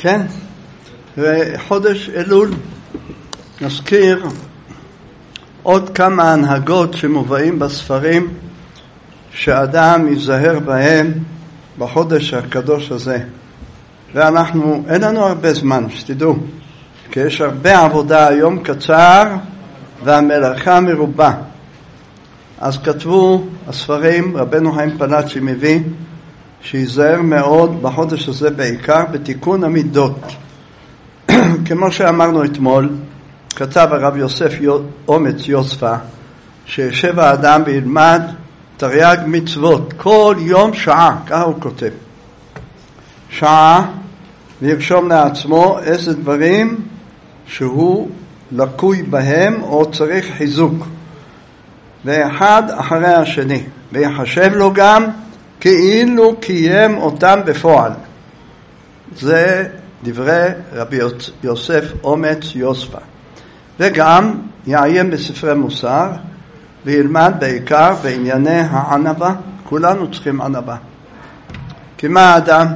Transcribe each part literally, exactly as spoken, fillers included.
כן, וחודש אלול נזכיר עוד כמה הנהגות שמובאים בספרים שאדם ייזהר בהם בחודש הקדוש הזה. ואנחנו, אין לנו הרבה זמן, שתדעו, כי יש הרבה עבודה, היום קצר והמלאכה מרובה. אז כתבו הספרים, רבנו חיים פלאצ'י מביא, שיזהר מאוד בחודש הזה בעיקר בתיקון המידות. כמו שאמרנו אתמול, כתב הרב יוסף אומץ יוספה, שישב האדם וילמד תרי"ג מצוות, כל יום שעה, ככה הוא כותב. שעה, וירשום לעצמו איזה דברים שהוא לקוי בהם או צריך חיזוק. ואחד אחרי השני, ויחשב לו גם כאילו קיים אותם בפועל. זה דברי רבי יוסף אומץ יוספה. וגם יעיין בספרי מוסר וילמד בעיקר בענייני הענבה. כולנו צריכים ענבה. כי מה האדם?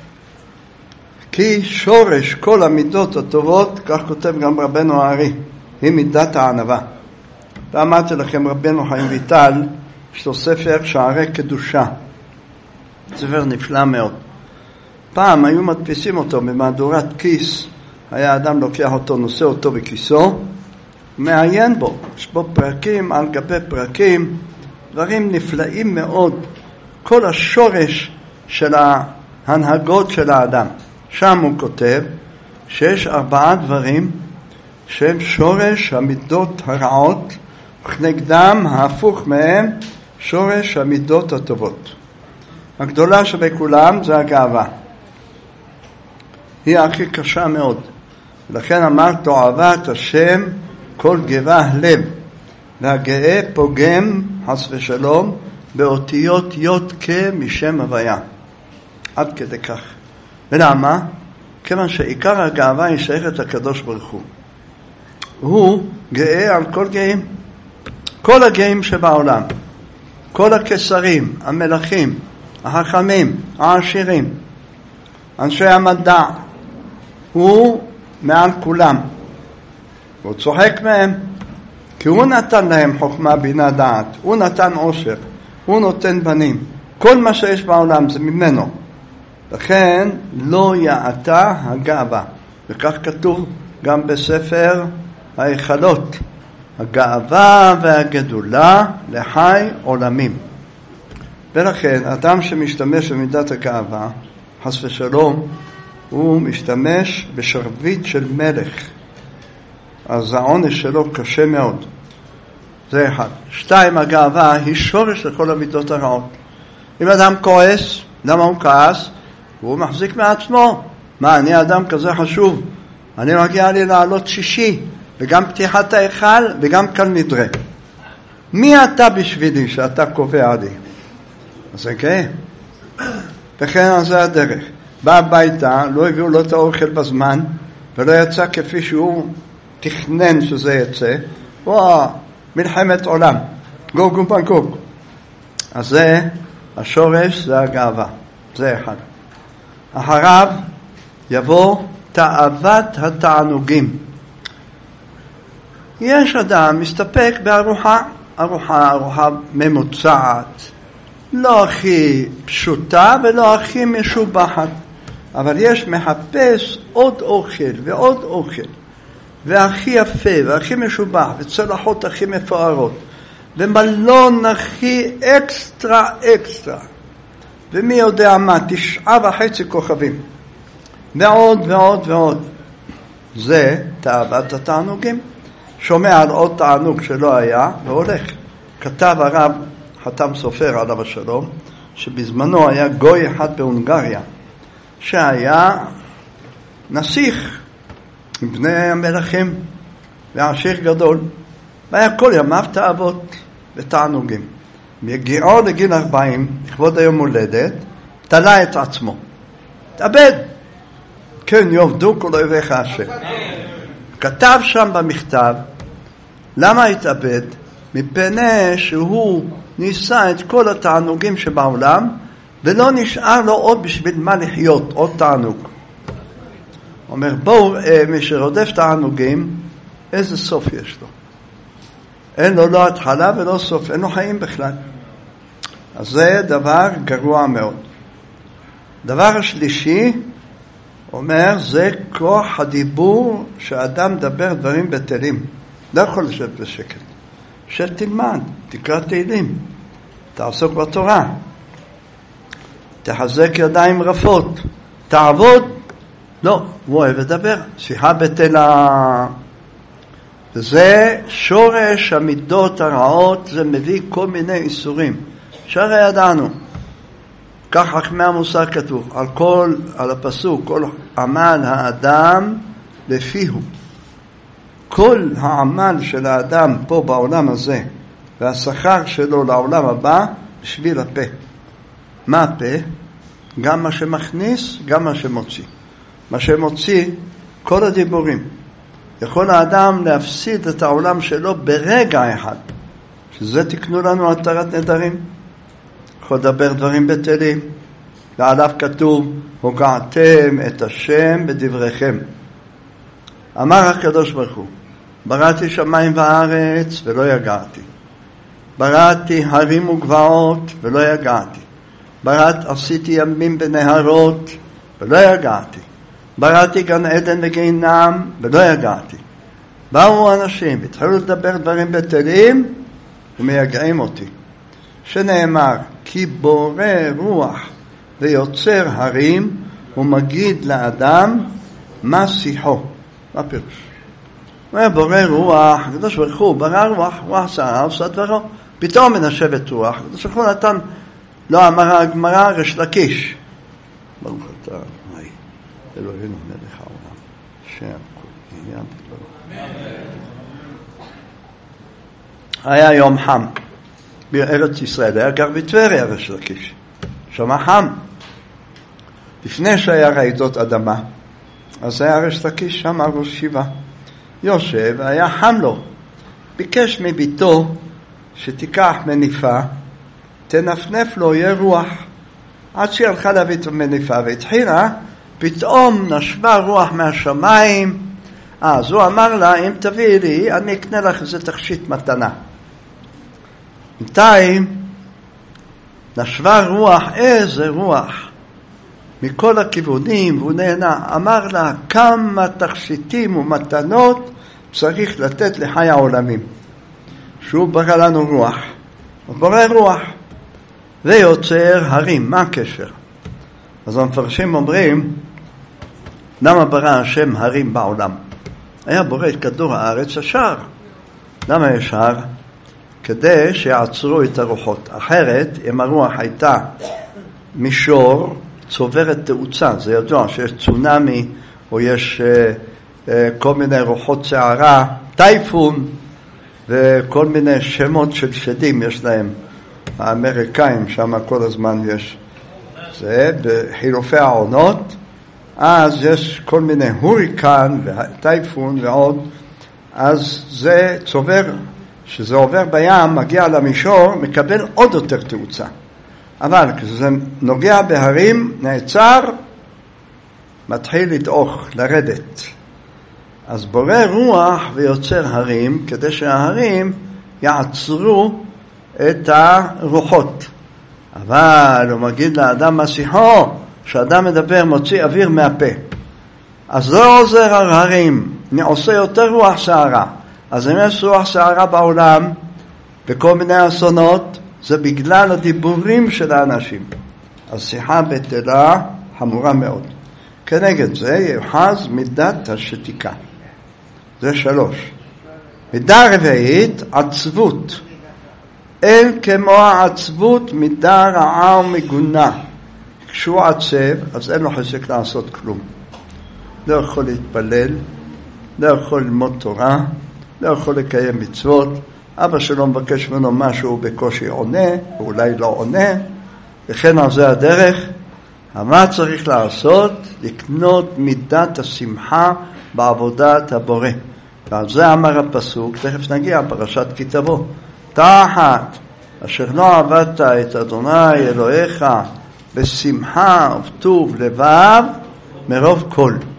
כי שורש כל המידות הטובות, כך כותב גם רבנו הארי, היא מידת הענבה. ואמרתי לכם, רבנו חיים ויטל, יש לו ספר שערי קדושה. ספר נפלא מאוד. פעם היו מדפיסים אותו במהדורת כיס, היה אדם לוקח אותו, נושא אותו בכיסו, מעיין בו, יש בו פרקים על גבי פרקים, דברים נפלאים מאוד, כל השורש של ההנהגות של האדם. שם הוא כותב שיש ארבעה דברים שהם שורש המידות הרעות, וכנגדם ההפוך מהם שורש המידות הטובות. הגדולה שבכולם זה הגאווה. היא הכי קשה מאוד. לכן אמר תועבת השם כל גבה לב, והגאה פוגם חס ושלום באותיות יוד כמשם הוויה. עד כדי כך. ולמה? כיוון שעיקר הגאווה היא שייכת לקדוש ברוך הוא. הוא גאה על כל גאים. כל הגאים שבעולם. כל הקיסרים, המלכים, החכמים, העשירים, אנשי המדע. הוא מעל כולם. הוא צוחק מהם. כי הוא נתן להם חוכמה בינה דעת. הוא נתן עושר. הוא נותן בנים. כל מה שיש בעולם זה ממנו. לכן לא יעתה הגאווה. וכך כתוב גם בספר ההיכלות. הגאווה והגדולה לחי עולמים. ולכן אדם שמשתמש במידת הגאווה, חס ושלום, הוא משתמש בשרביט של מלך. אז העונש שלו קשה מאוד. זה אחד. שתיים, הגאווה היא שורש לכל המידות הרעות. אם אדם כועס, למה הוא כעס? הוא מחזיק מעצמו. מה, אני אדם כזה חשוב. אני מגיע לי לעלות שישי, וגם פתיחת ההיכל, וגם כאן נדרה. מי אתה בשבילי שאתה קובע לי? אז זה גאה. וכן זה הדרך. בא הביתה, לא הביאו לו את האוכל בזמן, ולא יצא כפי שהוא תכנן שזה יצא. וואה, מלחמת עולם. גוג ומגוג. אז זה, השורש זה הגאווה. זה אחד. אחריו יבוא תאוות התענוגים. יש אדם מסתפק בארוחה, ארוחה, ארוחה ממוצעת, לא הכי פשוטה ולא הכי משובחת, אבל יש מחפש עוד אוכל ועוד אוכל, והכי יפה והכי משובח, וצלחות הכי מפוארות, ומלון הכי אקסטרה אקסטרה, ומי יודע מה, תשעה וחצי כוכבים, ועוד ועוד ועוד. זה תאוות התענוגים. שומע על עוד תענוג שלא היה והולך. כתב הרב חתם סופר עליו השלום, שבזמנו היה גוי אחד בהונגריה, שהיה נסיך מבני המלכים ועשיר גדול, והיה כל ימיו תאוות ותענוגים. מגיעו לגיל ארבעים, לכבוד היום הולדת, תלה את עצמו. תאבד. כן יעבדו כל אויביך השם. כתב שם במכתב, למה התאבד? מפני שהוא ניסה את כל התענוגים שבעולם, ולא נשאר לו עוד בשביל מה לחיות, עוד תענוג. אומר, בואו, מי שרודף תענוגים, איזה סוף יש לו? אין לו לא התחלה ולא סוף, אין לו חיים בכלל. אז זה דבר גרוע מאוד. דבר השלישי, אומר, זה כוח הדיבור שהאדם מדבר דברים בטלים. לא יכול לשבת בשקט. שתלמד, תקרא תהילים, תעסוק בתורה, תחזק ידיים רפות, תעבוד. לא, הוא אוהב לדבר, שיחה בטלה. וזה שורש המידות הרעות, זה מביא כל מיני איסורים. שהרי ידענו, כך חכמי המוסר כתוב, על כל, על הפסוק, כל עמל האדם לפיהו. כל העמל של האדם פה בעולם הזה, והשכר שלו לעולם הבא, בשביל הפה. מה הפה? גם מה שמכניס, גם מה שמוציא. מה שמוציא, כל הדיבורים. יכול האדם להפסיד את העולם שלו ברגע אחד. שזה תקנו לנו התרת נדרים. יכול לדבר דברים בטלים. ועליו כתוב, הוגעתם את השם בדבריכם. אמר הקדוש ברוך הוא, בראתי שמיים וארץ ולא יגעתי. בראתי הרים וגבעות ולא יגעתי. ברת עשיתי ימים בנהרות ולא יגעתי. בראתי גן עדן וגיהינום ולא יגעתי. באו אנשים והתחילו לדבר דברים בטלים ומייגעים אותי. שנאמר, כי בורא רוח ויוצר הרים ומגיד לאדם מה שיחו. מה פירוש? הוא אומר, בורא רוח, הקדוש ברוך הוא ברא רוח, רוח שערה, עושה דברו. פתאום מנשבת רוח, הקדוש ברוך הוא נתן, לא אמרה הגמרא, ריש לקיש. ברוך אתה, היי, אלוהינו מלך העולם, שם כל עניין בדברו. היה יום חם בארץ ישראל, היה גר בטבריה ריש לקיש, שם חם. לפני שהיה רעידות אדמה, אז היה ריש לקיש שם ראש שיבה. יושב, היה חם לו. ביקש מביתו שתיקח מניפה, תנפנף לו, יהיה רוח. עד שהיא הלכה להביא את המניפה והתחילה, פתאום נשבה רוח מהשמיים. אז הוא אמר לה, אם תביאי לי, אני אקנה לך איזה תכשיט מתנה. בינתיים נשבה רוח, איזה רוח. מכל הכיוונים, והוא נהנה. אמר לה, כמה תכשיטים ומתנות צריך לתת לחי העולמים. שהוא ברא לנו רוח. הוא ברא רוח. ויוצר הרים. מה הקשר? אז המפרשים אומרים, למה ברא השם הרים בעולם? היה בורא את כדור הארץ השער. למה יש שער? כדי שיעצרו את הרוחות. אחרת, אם הרוח הייתה מישור, צוברת תאוצה. זה ידוע שיש צונמי, או יש uh, uh, כל מיני רוחות שערה, טייפון, וכל מיני שמות של שדים יש להם. האמריקאים שם כל הזמן יש. זה בחילופי העונות, אז יש כל מיני הוריקן וטייפון ועוד, אז זה צובר, שזה עובר בים, מגיע למישור, מקבל עוד יותר תאוצה. אבל כשזה נוגע בהרים, נעצר, מתחיל לדעוך, לרדת. אז בורא רוח ויוצר הרים, כדי שההרים יעצרו את הרוחות. אבל הוא מגיד לאדם משיחו, כשאדם מדבר מוציא אוויר מהפה. אז לא עוזר ההרים, עושה יותר רוח שערה. אז אם יש רוח שערה בעולם, בכל מיני אסונות, זה בגלל הדיבורים של האנשים. אז שיחה בטלה חמורה מאוד. כנגד זה יוחז מידת השתיקה. זה שלוש. מידה רביעית, עצבות. אין כמו העצבות מידה רעה ומגונה. כשהוא עצב, אז אין לו חשק לעשות כלום. לא יכול להתפלל, לא יכול ללמוד תורה, לא יכול לקיים מצוות. אבא שלו מבקש ממנו משהו בקושי עונה, ואולי לא עונה, וכן על זה הדרך. מה צריך לעשות? לקנות מידת השמחה בעבודת הבורא. ועל זה אמר הפסוק, תכף נגיע פרשת כי תבוא. תחת אשר לא עבדת את אדוני אלוהיך בשמחה ובטוב לבב מרוב כל.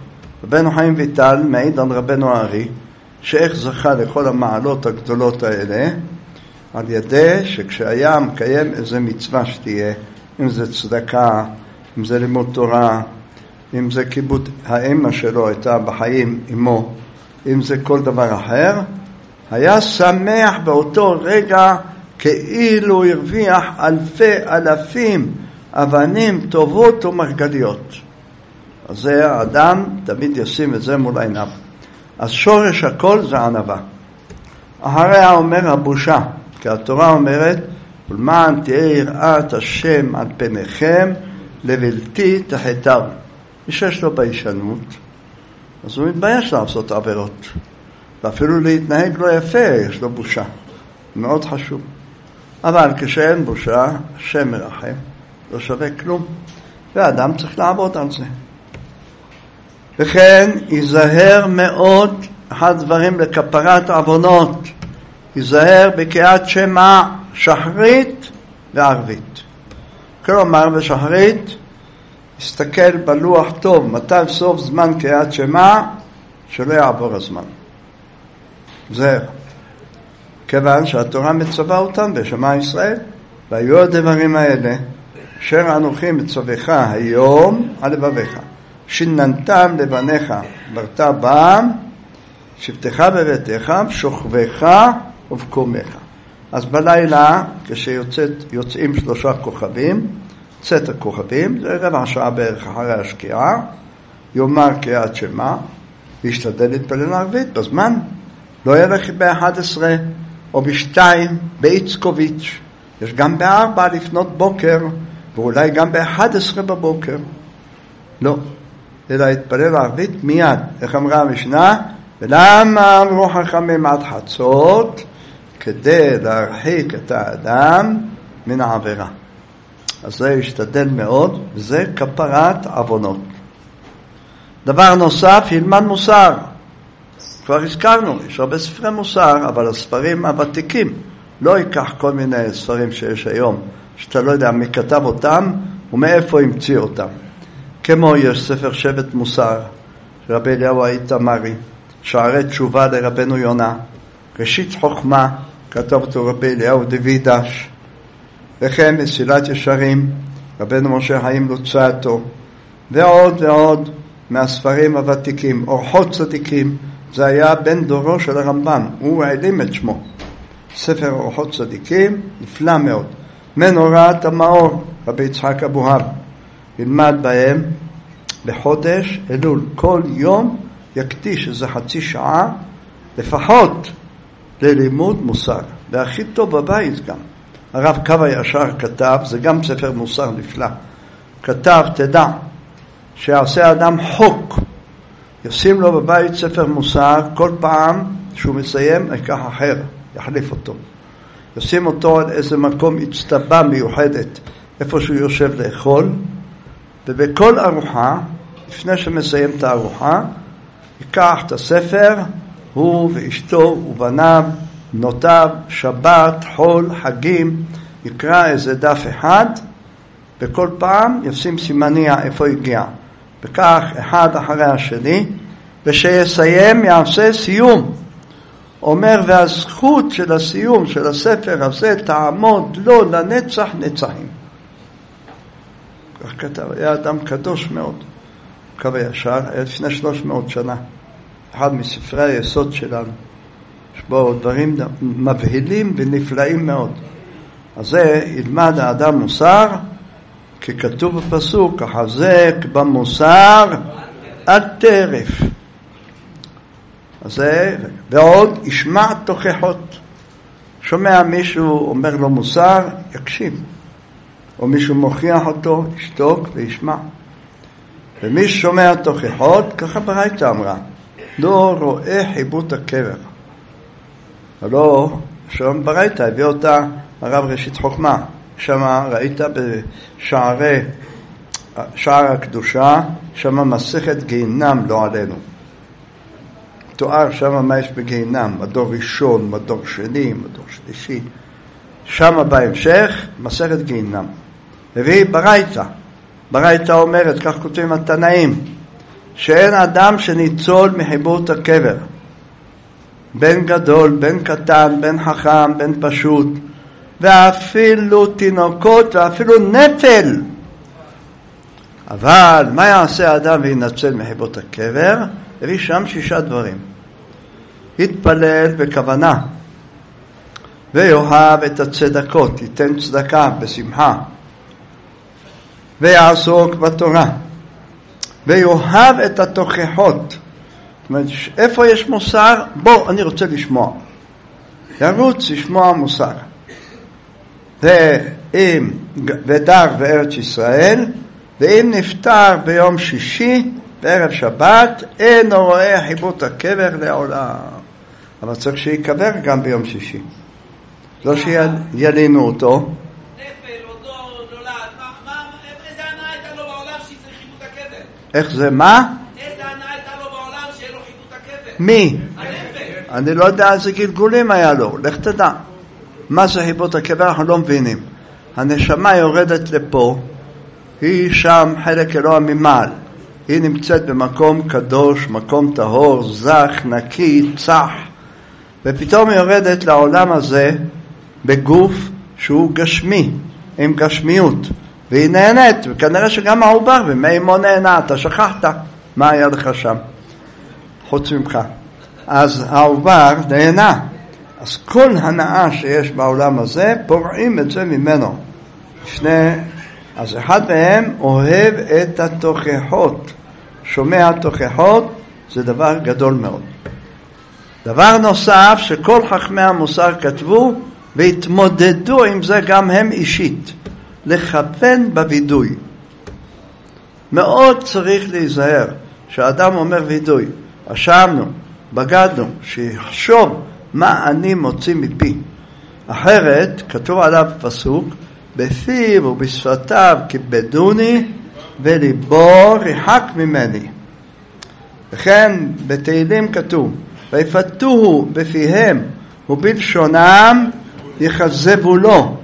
רבנו חיים ויטל מעיד על רבנו הארי, שאיך זכה לכל המעלות הגדולות האלה, על ידי שכשהיה מקיים איזה מצווה שתהיה, אם זה צדקה, אם זה לימוד תורה, אם זה כיבוד האמא שלו הייתה בחיים עמו, אם זה כל דבר אחר, היה שמח באותו רגע כאילו הרוויח אלפי אלפים אבנים טובות ומרגליות. אז זה האדם תמיד ישים את זה מול עיניו. אז שורש הכל זה ענווה. אחריה אומר הבושה, כי התורה אומרת, ולמען תהיה יראת השם על פניכם לבלתי תחתיו. מי שיש לו ביישנות, אז הוא מתבייש לעשות עבירות. ואפילו להתנהג לא יפה, יש לו בושה. מאוד חשוב. אבל כשאין בושה, השם מרחם, לא שווה כלום. והאדם צריך לעבוד על זה. וכן, ייזהר מאוד, אחד הדברים לכפרת עוונות, ייזהר בקריאת שמע שחרית וערבית. כלומר, בשחרית, יסתכל בלוח טוב, מתי סוף זמן קריאת שמע, שלא יעבור הזמן. זהר. כיוון שהתורה מצווה אותם בשמע ישראל, והיו הדברים האלה, אשר אנוכי מצווך היום על לבביך, שיננתם לבניך, ברת בם, שבתך בביתך, שוכבך ובקומך. אז בלילה, כשיוצאים שלושה כוכבים, צאת הכוכבים, זה רבע שעה בערך אחרי השקיעה, יאמר קריאת שמע, וישתדל להתפלל ערבית בזמן. לא ילך ב-אחת עשרה או ב-שתיים באיצקוביץ'. יש גם ב-ארבע לפנות בוקר, ואולי גם ב-אחת עשרה בבוקר. לא. אלא התפלל ערבית מיד. איך אמרה המשנה? ולמה אמרו חכמים עד חצות? כדי להרחיק את האדם מן העבירה. אז זה ישתדל מאוד, וזה כפרת עוונות. דבר נוסף, ילמד מוסר. כבר הזכרנו, יש הרבה ספרי מוסר, אבל הספרים הוותיקים, לא ייקח כל מיני ספרים שיש היום, שאתה לא יודע מי כתב אותם ומאיפה המציא אותם. כמו יש ספר שבט מוסר, רבי אליהו האיתמרי, שערי תשובה לרבנו יונה, ראשית חוכמה, כתב אותו רבי אליהו דוידש, וכן מסילת ישרים, רבנו משה חיים לוצאטו, ועוד ועוד מהספרים הוותיקים, אורחות צדיקים, זה היה בן דורו של הרמב"ם, הוא העלים את שמו. ספר אורחות צדיקים, נפלא מאוד. מנורת המאור, רבי יצחק אבוהב, ילמד בהם בחודש אלול. כל יום יקדיש איזה חצי שעה, לפחות ללימוד מוסר. והכי טוב בבית גם. הרב קו הישר כתב, זה גם ספר מוסר נפלא. כתב, תדע, שיעשה אדם חוק, ישים לו בבית ספר מוסר, כל פעם שהוא מסיים, יקח אחר, יחליף אותו. ישים אותו על איזה מקום הצטבה מיוחדת, איפה שהוא יושב לאכול, ובכל ארוחה, לפני שמסיים את הארוחה, ייקח את הספר, הוא ואשתו ובניו, בנותיו, שבת, חול, חגים, יקרא איזה דף אחד, וכל פעם ישים סימניה איפה הגיע. וכך אחד אחרי השני, ושיסיים יעשה סיום. אומר, והזכות של הסיום של הספר הזה תעמוד לו לנצח נצחים. כך כתב, היה אדם קדוש מאוד. קו הישר, היה לפני שלוש מאות שנה. אחד מספרי היסוד שלנו. יש בו דברים מבהילים ונפלאים מאוד. אז זה ילמד האדם מוסר, כי כתוב בפסוק, החזק במוסר עד טרף. אז זה, ועוד ישמע תוכחות. שומע מישהו אומר לו מוסר, יקשיב. או מישהו מוכיח אותו, ישתוק וישמע. ומי שומע תוכחות, ככה ברייתא אמרה, לא רואה חיבוט הקבר. הלא, שם ברייתא הביא אותה הרב ראשית חוכמה. שם ראית בשערי, שער הקדושה, שם מסכת גיהינם לא עלינו. תואר שם מה יש בגיהינם, מדור ראשון, מדור שני, מדור שלישי. שם בהמשך, מסכת גיהינם. והיא ברייתא. ברייתא אומרת, כך כותבים התנאים, שאין אדם שניצול מחיבורת הקבר. בן גדול, בן קטן, בן חכם, בן פשוט, ואפילו תינוקות ואפילו נפל. אבל מה יעשה האדם וינצל מחיבורת הקבר? הביא שם שישה דברים. יתפלל בכוונה, ויאהב את הצדקות, ייתן צדקה בשמחה, ויעסוק בתורה, ויאהב את התוכחות. זאת אומרת, איפה יש מוסר? בוא, אני רוצה לשמוע. ירוץ לשמוע מוסר. ואם ודר בארץ ישראל, ואם נפטר ביום שישי, בערב שבת, אין רואה חיבורת הקבר לעולם. אבל צריך שיקבר גם ביום שישי. לא שילינו אותו. נפל, אותו נולד. איזה הנאה הייתה לו בעולם שצריך חיבורת הקבר? איך זה? מה? איזה הנאה הייתה לו בעולם שאין לו חיבורת הקבר? מי? הנפל. אני לא יודע איזה גלגולים היה לו. לך תדע. מה זה חיבורת הקבר? אנחנו לא מבינים. הנשמה יורדת לפה. היא שם חלק אלוה ממעל. היא נמצאת במקום קדוש, מקום טהור, זך, נקי, צח. ופתאום היא יורדת לעולם הזה בגוף שהוא גשמי, עם גשמיות. והיא נהנית, וכנראה שגם העובר, ומאימו נהנה, אתה שכחת מה היה לך שם, חוץ ממך. אז העובר נהנה. אז כל הנאה שיש בעולם הזה, פורעים את זה ממנו. שני, אז אחד מהם אוהב את התוכחות. שומע תוכחות, זה דבר גדול מאוד. דבר נוסף שכל חכמי המוסר כתבו והתמודדו עם זה גם הם אישית, לכוון בוידוי. מאוד צריך להיזהר שהאדם אומר וידוי, אשמנו, בגדנו, שיחשוב מה אני מוציא מפי. אחרת כתוב עליו פסוק, בפיו ובשפתיו כיבדוני וליבו ריחק ממני. וכן בתהילים כתוב, ויפתוהו בפיהם ובלשונם יחזבו לו,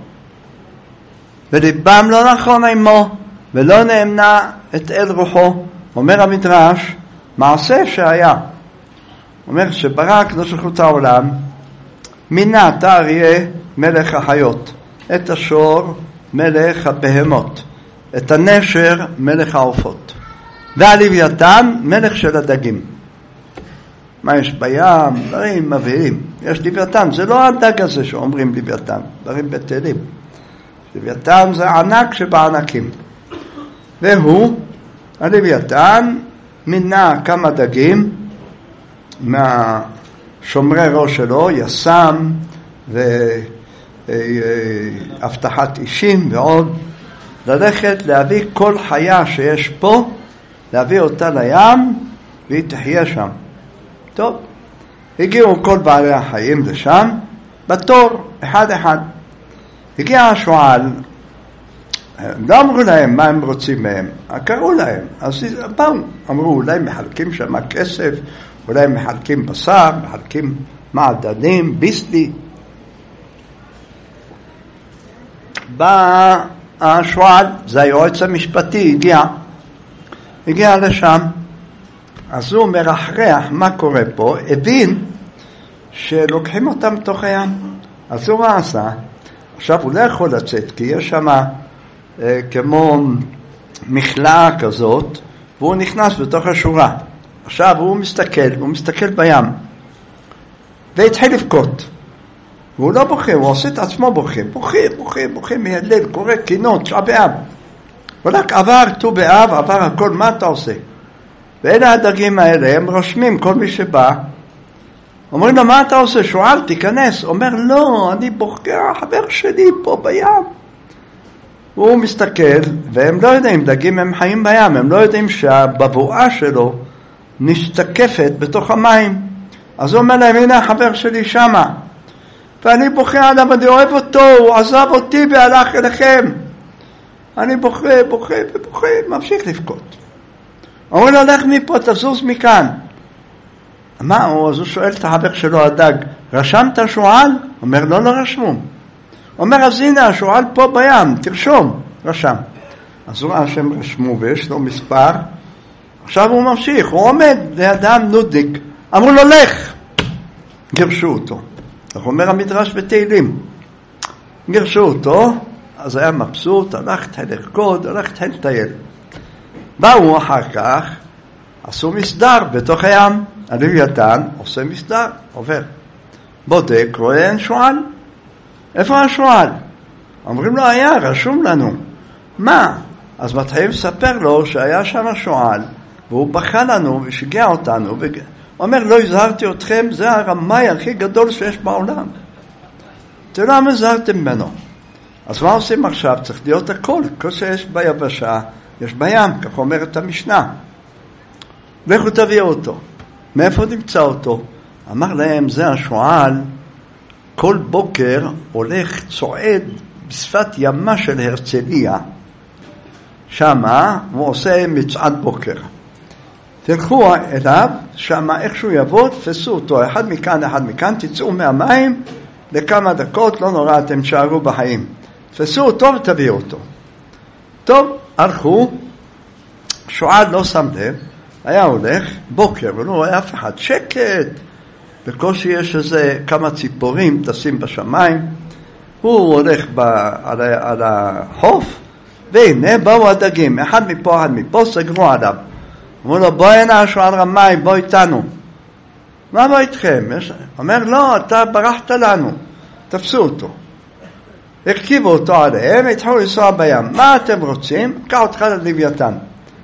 וליבם לא נכון עמו ולא נאמנה את אל רוחו. אומר המדרש, מעשה שהיה, אומר שברא הקדוש ברוך הוא את העולם, מינה את האריה מלך החיות, את השור מלך הבהמות, את הנשר מלך העופות, והלוויתן מלך של הדגים. מה יש בים? דברים מבהילים. יש לוויתן, זה לא הדג הזה שאומרים לוויתן, דברים בטלים. לוויתן זה ענק שבענקים. והוא, הלוויתן, מינה כמה דגים מהשומרי ראש שלו, יסם והבטחת אישים ועוד, ללכת להביא כל חיה שיש פה, להביא אותה לים והיא תחיה שם. טוב, הגיעו כל בעלי החיים לשם, בתור, אחד אחד. הגיע השועל, לא אמרו להם מה הם רוצים מהם, קראו להם, אז באו, אמרו אולי מחלקים שם כסף, אולי מחלקים בשר, מחלקים מעדנים, ביסלי. בא השועל, זה היועץ המשפטי, הגיע, הגיע לשם. אז הוא מרחרח מה קורה פה, הבין שלוקחים אותם תוך הים. אז הוא מה עשה? עכשיו הוא לא יכול לצאת, כי יש שם אה, כמו מכלאה כזאת, והוא נכנס בתוך השורה. עכשיו הוא מסתכל, הוא מסתכל בים, והתחיל לבכות. והוא לא בוכה, הוא עושה את עצמו בוכה, בוכה, בוכה, בוכה מהלל, קורא קינות, תשעה באב. ורק עבר ט"ו באב, עבר הכל, מה אתה עושה? ואלה הדגים האלה, הם רושמים כל מי שבא, אומרים לו, מה אתה עושה? שועל, תיכנס. אומר, לא, אני בוחר, החבר שלי פה בים. הוא מסתכל, והם לא יודעים, דגים הם חיים בים, הם לא יודעים שהבבואה שלו נשתקפת בתוך המים. אז הוא אומר להם, הנה החבר שלי שמה, ואני בוחר עליו, אני אוהב אותו, הוא עזב אותי והלך אליכם. אני בוכה, בוכה ובוכה, ממשיך לבכות. אומר לו, הלך מפה, תזוז מכאן. מה הוא? אז הוא שואל את החבר שלו, הדג, רשמת שועל? אומר, לא, לא רשמו. אומר, אז הנה, השועל פה בים, תרשום. רשם. אז הוא ראה שהם רשמו, ויש לו מספר, עכשיו הוא ממשיך, הוא עומד לאדם נודניק, אמרו לו לך, גירשו אותו. כך אומר המדרש בתהילים, גירשו אותו, אז היה מבסוט, הלך תל לרקוד, הלך תל לטייל. באו אחר כך, עשו מסדר בתוך הים, הלוויתן עושה מסדר, עובר. בודק, רואה אין שועל. איפה השועל? אומרים לו, היה, רשום לנו. מה? אז מתחילים לספר לו שהיה שם שועל, והוא בכה לנו ושיגע אותנו, הוא אומר, לא הזהרתי אתכם, זה הרמאי הכי גדול שיש בעולם. תראו למה הזהרתם ממנו. אז מה עושים עכשיו? צריך להיות הכל, כל שיש ביבשה, יש בים, כך אומרת המשנה. ואיך הוא תביא אותו? מאיפה נמצא אותו? אמר להם, זה השועל, כל בוקר הולך צועד בשפת ימה של הרצליה, שמה הוא עושה מצעד בוקר. תלכו אליו, שמה איכשהו יבוא, תפסו אותו, אחד מכאן, אחד מכאן, תצאו מהמים לכמה דקות, לא נורא, אתם שערו בחיים. תפסו אותו ותביאו אותו. טוב, הלכו, שועל לא שם לב, היה הולך, בוקר, ולא רואה אף אחד, שקט, בקושי יש איזה כמה ציפורים, תשים בשמיים, הוא הולך ב, על, על החוף, והנה באו הדגים, אחד מפה, אחד מפה, סגרו עליו. אמרו לו, בוא הנה שועל רמאי, בוא איתנו. מה בוא איתכם? אומר, לא, אתה ברחת לנו. תפסו אותו. הרכיבו אותו עליהם, התחילו לנסוע בים. מה אתם רוצים? קח אותך ללוויתן.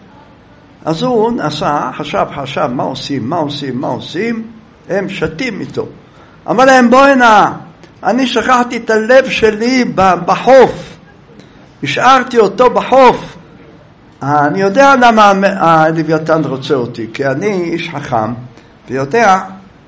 אז הוא נסע, חשב, חשב, מה עושים, מה עושים, מה עושים? הם שתים איתו. אמר להם, בוא הנה, אני שכחתי את הלב שלי בחוף. השארתי אותו בחוף. אני יודע למה הלוויתן רוצה אותי, כי אני איש חכם, ויודע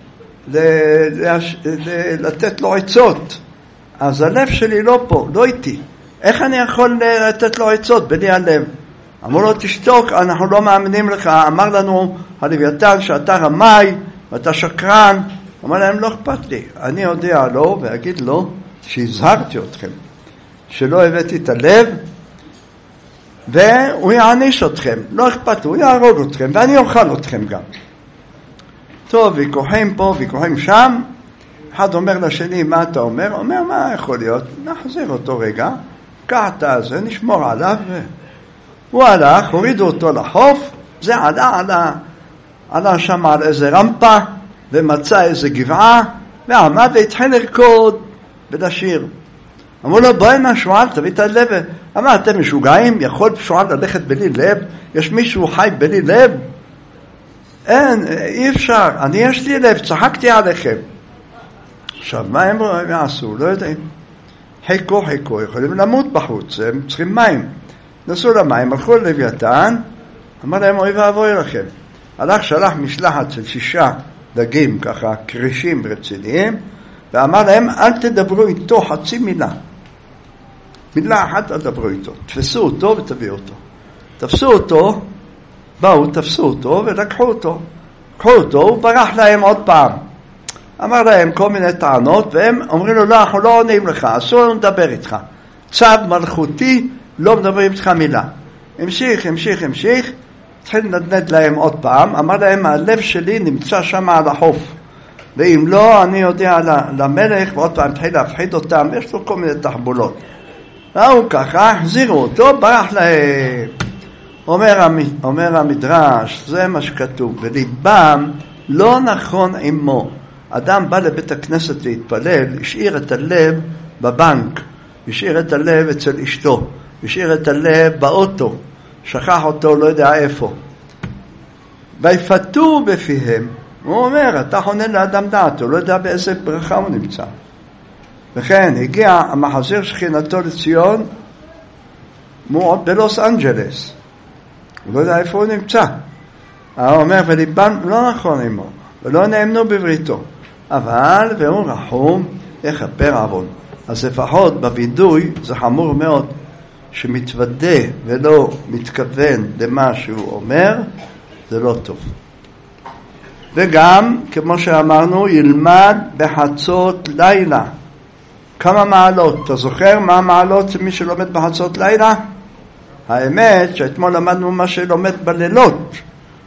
לתת לו עצות. אז הלב שלי לא פה, לא איתי. איך אני יכול לתת לו עצות בלי הלב? אמרו לו, תשתוק, אנחנו לא מאמינים לך. אמר לנו הלוויתן שאתה רמאי ואתה שקרן. אמר להם, לא אכפת לי. אני יודע לו ואגיד לו שהזהרתי אתכם, שלא הבאתי את הלב, והוא יעניש אתכם. לא אכפת, הוא יהרוג אתכם, ואני אוכל אתכם גם. טוב, ויכוחים פה, ויכוחים שם. אחד אומר לשני, מה אתה אומר? אומר, מה יכול להיות? נחזיר אותו רגע, קעת זה, נשמור עליו. הוא הלך, הורידו אותו לחוף, זה עלה, עלה, עלה שם על איזה רמפה, ומצא איזה גבעה, ועמד והתחיל לרקוד ולשיר. אמרו לו, בוא הנה שועל, תביא את הלב. אמר, אתם משוגעים? יכול שועל ללכת בלי לב? יש מישהו חי בלי לב? אין, אי אפשר. אני יש לי לב, צחקתי עליכם. עכשיו, מה הם יעשו? לא יודעים. חיכו, חיכו, יכולים למות בחוץ, הם צריכים מים. נסעו למים, הלכו ללוויתן, אמר להם, אוי ואבוי לכם. הלך שלח משלחת של שישה דגים, ככה, קרישים רציניים, ואמר להם, אל תדברו איתו חצי מילה. מילה אחת אל תדברו איתו. תפסו אותו ותביאו אותו. תפסו אותו, באו, תפסו אותו ולקחו אותו. קחו אותו, הוא ברח להם עוד פעם. אמר להם כל מיני טענות, והם אומרים לו, לא, אנחנו לא עונים לך, אסור לנו לדבר איתך. צו מלכותי, לא מדברים איתך מילה. המשיך, המשיך, המשיך, התחיל לנדנד להם עוד פעם, אמר להם, הלב שלי נמצא שם על החוף. ואם לא, אני יודע למלך, ועוד פעם התחיל להפחיד אותם, יש לו כל מיני תחבולות. ראו ככה, החזירו אותו, ברח להם. אומר, אומר המדרש, זה מה שכתוב, וליבם לא נכון עמו. אדם בא לבית הכנסת להתפלל, השאיר את הלב בבנק, השאיר את הלב אצל אשתו, השאיר את הלב באוטו, שכח אותו לא יודע איפה. ויפתו בפיהם, הוא אומר, אתה חונן לאדם דעת, הוא לא יודע באיזה ברכה הוא נמצא. וכן, הגיע המחזיר שכינתו לציון, הוא עוד בלוס אנג'לס, הוא לא יודע איפה הוא נמצא. הוא אומר, וליבם לא נכון עמו, ולא נאמנו בבריתו, אבל והוא רחום יכפר עוון. אז לפחות בבידוי זה חמור מאוד, שמתוודה ולא מתכוון למה שהוא אומר, זה לא טוב. וגם, כמו שאמרנו, ילמד בחצות לילה. כמה מעלות? אתה זוכר מה המעלות מי שלומד בחצות לילה? האמת שאתמול למדנו מה שלומד בלילות.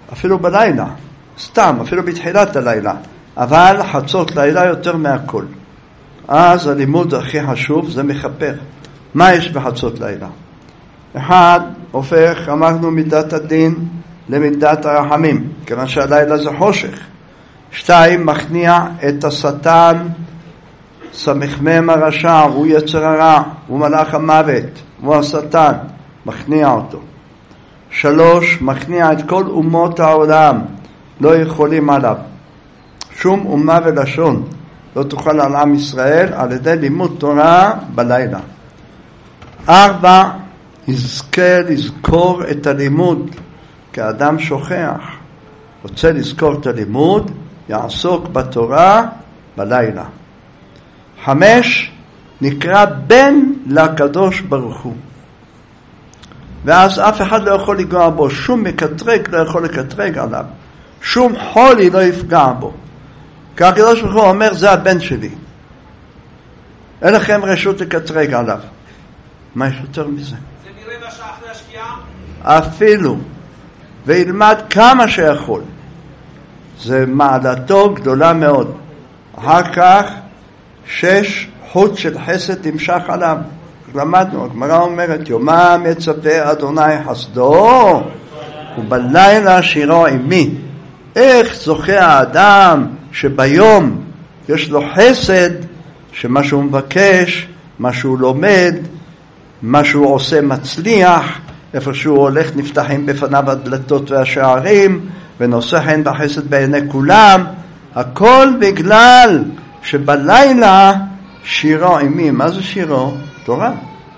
אפילו בלילה, סתם, אפילו בתחילת הלילה, אבל חצות לילה יותר מהכל. אז הלימוד הכי חשוב זה מחפר. מה יש בחצות לילה? אחד, הופך, אמרנו, מידת הדין למידת הרחמים, כיוון שהלילה זה חושך. שתיים, מכניע את השטן, סמ"ם הרשע, הוא יצר הרע, הוא מלאך המוות, הוא השטן, מכניע אותו. שלוש, מכניע את כל אומות העולם, לא יכולים עליו. שום אומה ולשון לא תוכל על עם ישראל על ידי לימוד תורה בלילה. ארבע, יזכה לזכור את הלימוד, כאדם שוכח. רוצה לזכור את הלימוד, יעסוק בתורה בלילה. חמש, נקרא בן לקדוש ברוך הוא. ואז אף אחד לא יכול לגוע בו, שום מקטרג לא יכול לקטרג עליו, שום חולי לא יפגע בו. כי הקדוש ברוך הוא אומר, זה הבן שלי. אין לכם רשות לקטרג עליו. מה יש יותר מזה? זה נראה בשעה אחרי השקיעה? אפילו. וילמד כמה שיכול. זה מעלתו גדולה מאוד. אחר כך, שש חוט של חסד תמשך עליו. למדנו, הגמרא אומרת, יומם יצפה אדוני חסדו, ובלילה שירו עמי. איך זוכה האדם שביום יש לו חסד, שמה שהוא מבקש, מה שהוא לומד, מה שהוא עושה מצליח, איפה שהוא הולך נפתחים בפניו הדלתות והשערים, ונושא חן בחסד בעיני כולם, הכל בגלל שבלילה שירו עמי. מה זה שירו? תורה.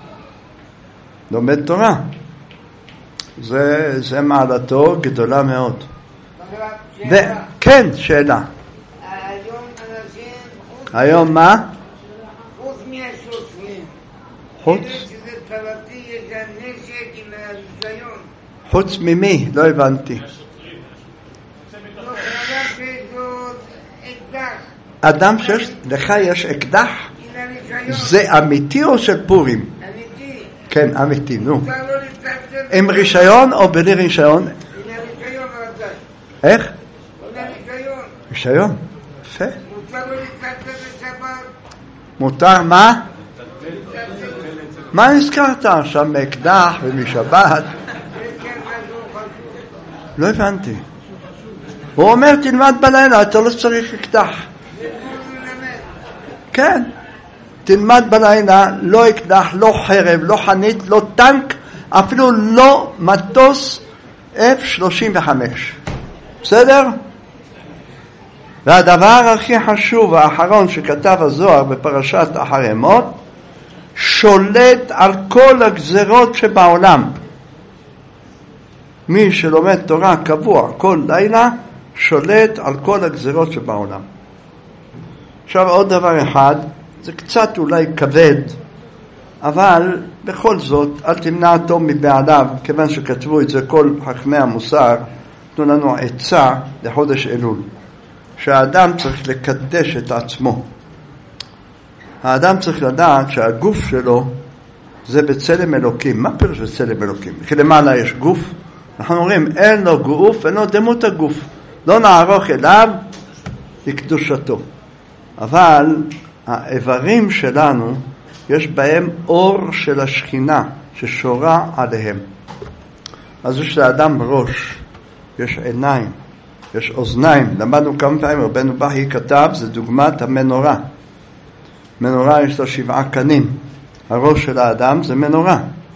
לומד תורה. זה, זה מעלתו גדולה מאוד. ו... כן, שאלה. היום אנשים... היום מה? חוץ מהשוטרים. חוץ? שזה פרטי, יש הנשק עם הרישיון. חוץ ממי? לא הבנתי. לא, אדם שיש לו אקדח. אדם שיש, לך יש אקדח? עם הרישיון. זה אמיתי או של פורים? אמיתי. כן, אמיתי, נו. מותר לא להסתכל. עם רישיון או בלי רישיון? עם הרישיון הרדש. איך? עם הרישיון. רישיון? יפה. מותר לא להסתכל בשבת. מותר מה? מה נזכרת עכשיו מאקדח ומשבת? לא הבנתי. הוא אומר תלמד בלילה, אתה לא צריך אקדח. כן, תלמד בלילה, לא אקדח, לא חרב, לא חנית, לא טנק, אפילו לא מטוס אף שלושים וחמש. בסדר? והדבר הכי חשוב האחרון שכתב הזוהר בפרשת אחרי מות, שולט על כל הגזרות שבעולם. מי שלומד תורה קבוע כל לילה, שולט על כל הגזרות שבעולם. עכשיו עוד דבר אחד, זה קצת אולי כבד, אבל בכל זאת, אל תמנע אותו מבעליו, כיוון שכתבו את זה כל חכמי המוסר, תנו לנו עצה לחודש אלול, שהאדם צריך לקדש את עצמו. האדם צריך לדעת שהגוף שלו זה בצלם אלוקים. מה פירוש בצלם אלוקים? כי למעלה יש גוף, אנחנו אומרים אין לו גוף, אין לו דמות הגוף, לא נערוך אליו לקדושתו. אבל האיברים שלנו יש בהם אור של השכינה ששורה עליהם. אז יש לאדם ראש, יש עיניים, יש אוזניים. למדנו כמה פעמים, רבנו בכי כתב, זה דוגמת המנורה. מנורה יש לה שבעה קנים. הראש של האדם זה מנורה.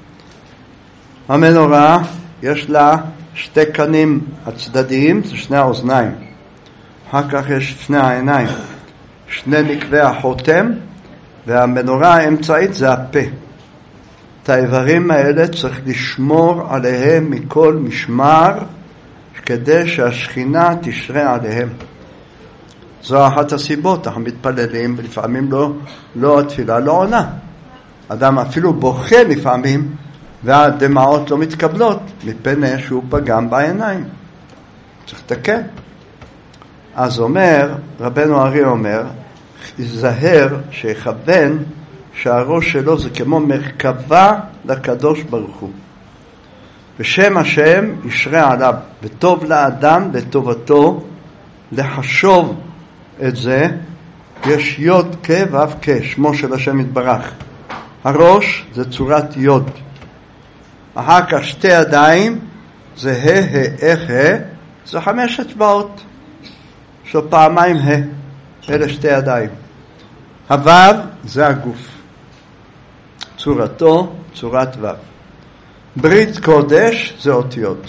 המנורה יש לה שתי קנים הצדדיים, זה שני האוזניים. אחר כך יש שני העיניים, שני נקבי החותם, והמנורה האמצעית זה הפה. את האיברים האלה צריך לשמור עליהם מכל משמר, כדי שהשכינה תשרה עליהם. זו אחת הסיבות, אנחנו מתפללים, ולפעמים לא, לא התפילה לא עונה. אדם אפילו בוכה לפעמים, והדמעות לא מתקבלות, מפני שהוא פגם בעיניים. צריך לתקן. אז אומר, רבנו ארי אומר, זהר שיכוון שהראש שלו זה כמו מרכבה לקדוש ברוך הוא. בשם השם ישרה עליו, וטוב לאדם לטובתו לחשוב את זה. יש יוד כ' ו' כ', שמו של השם יתברך. הראש זה צורת יוד, אחר כך שתי ידיים זה ה, ה, איך, ה, זה חמש אצבעות של פעמיים ה, אלה שתי ידיים. הוו זה הגוף, צורתו צורת וו. ברית קודש זה אותיות.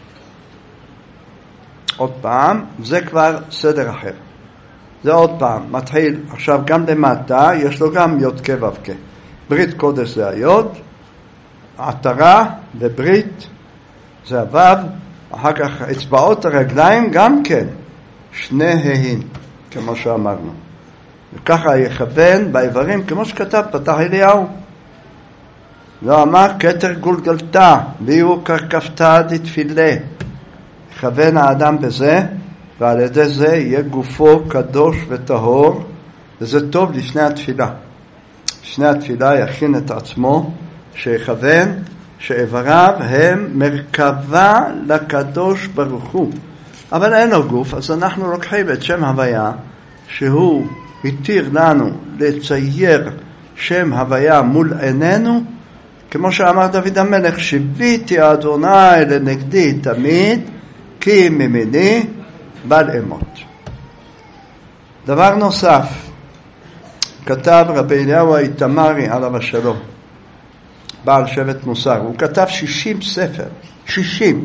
עוד פעם, זה כבר סדר אחר. זה עוד פעם, מתחיל עכשיו גם למטה, יש לו גם יוד כ' ו' כ'. ברית קודש זה היוד, עטרה וברית זה הוו, אחר כך אצבעות הרגליים גם כן, שני ההין, כמו שאמרנו. וככה יכוון באיברים, כמו שכתב פתח אליהו. לא אמר כתר גולגלתה, ויהיו קרקפתה דתפילה. יכוון האדם בזה, ועל ידי זה יהיה גופו קדוש וטהור, וזה טוב לפני התפילה. לפני התפילה יכין את עצמו, שיכוון שאיבריו הם מרכבה לקדוש ברוך הוא. אבל אין לו גוף, אז אנחנו לוקחים את שם הוויה, שהוא התיר לנו לצייר שם הוויה מול עינינו, כמו שאמר דוד המלך, שיביתי אדוני לנגדי תמיד, כי ממני בל אמות. דבר נוסף, כתב רבי אליהו האיתמרי עליו השלום, בעל שבט מוסר, הוא כתב שישים ספר, שישים.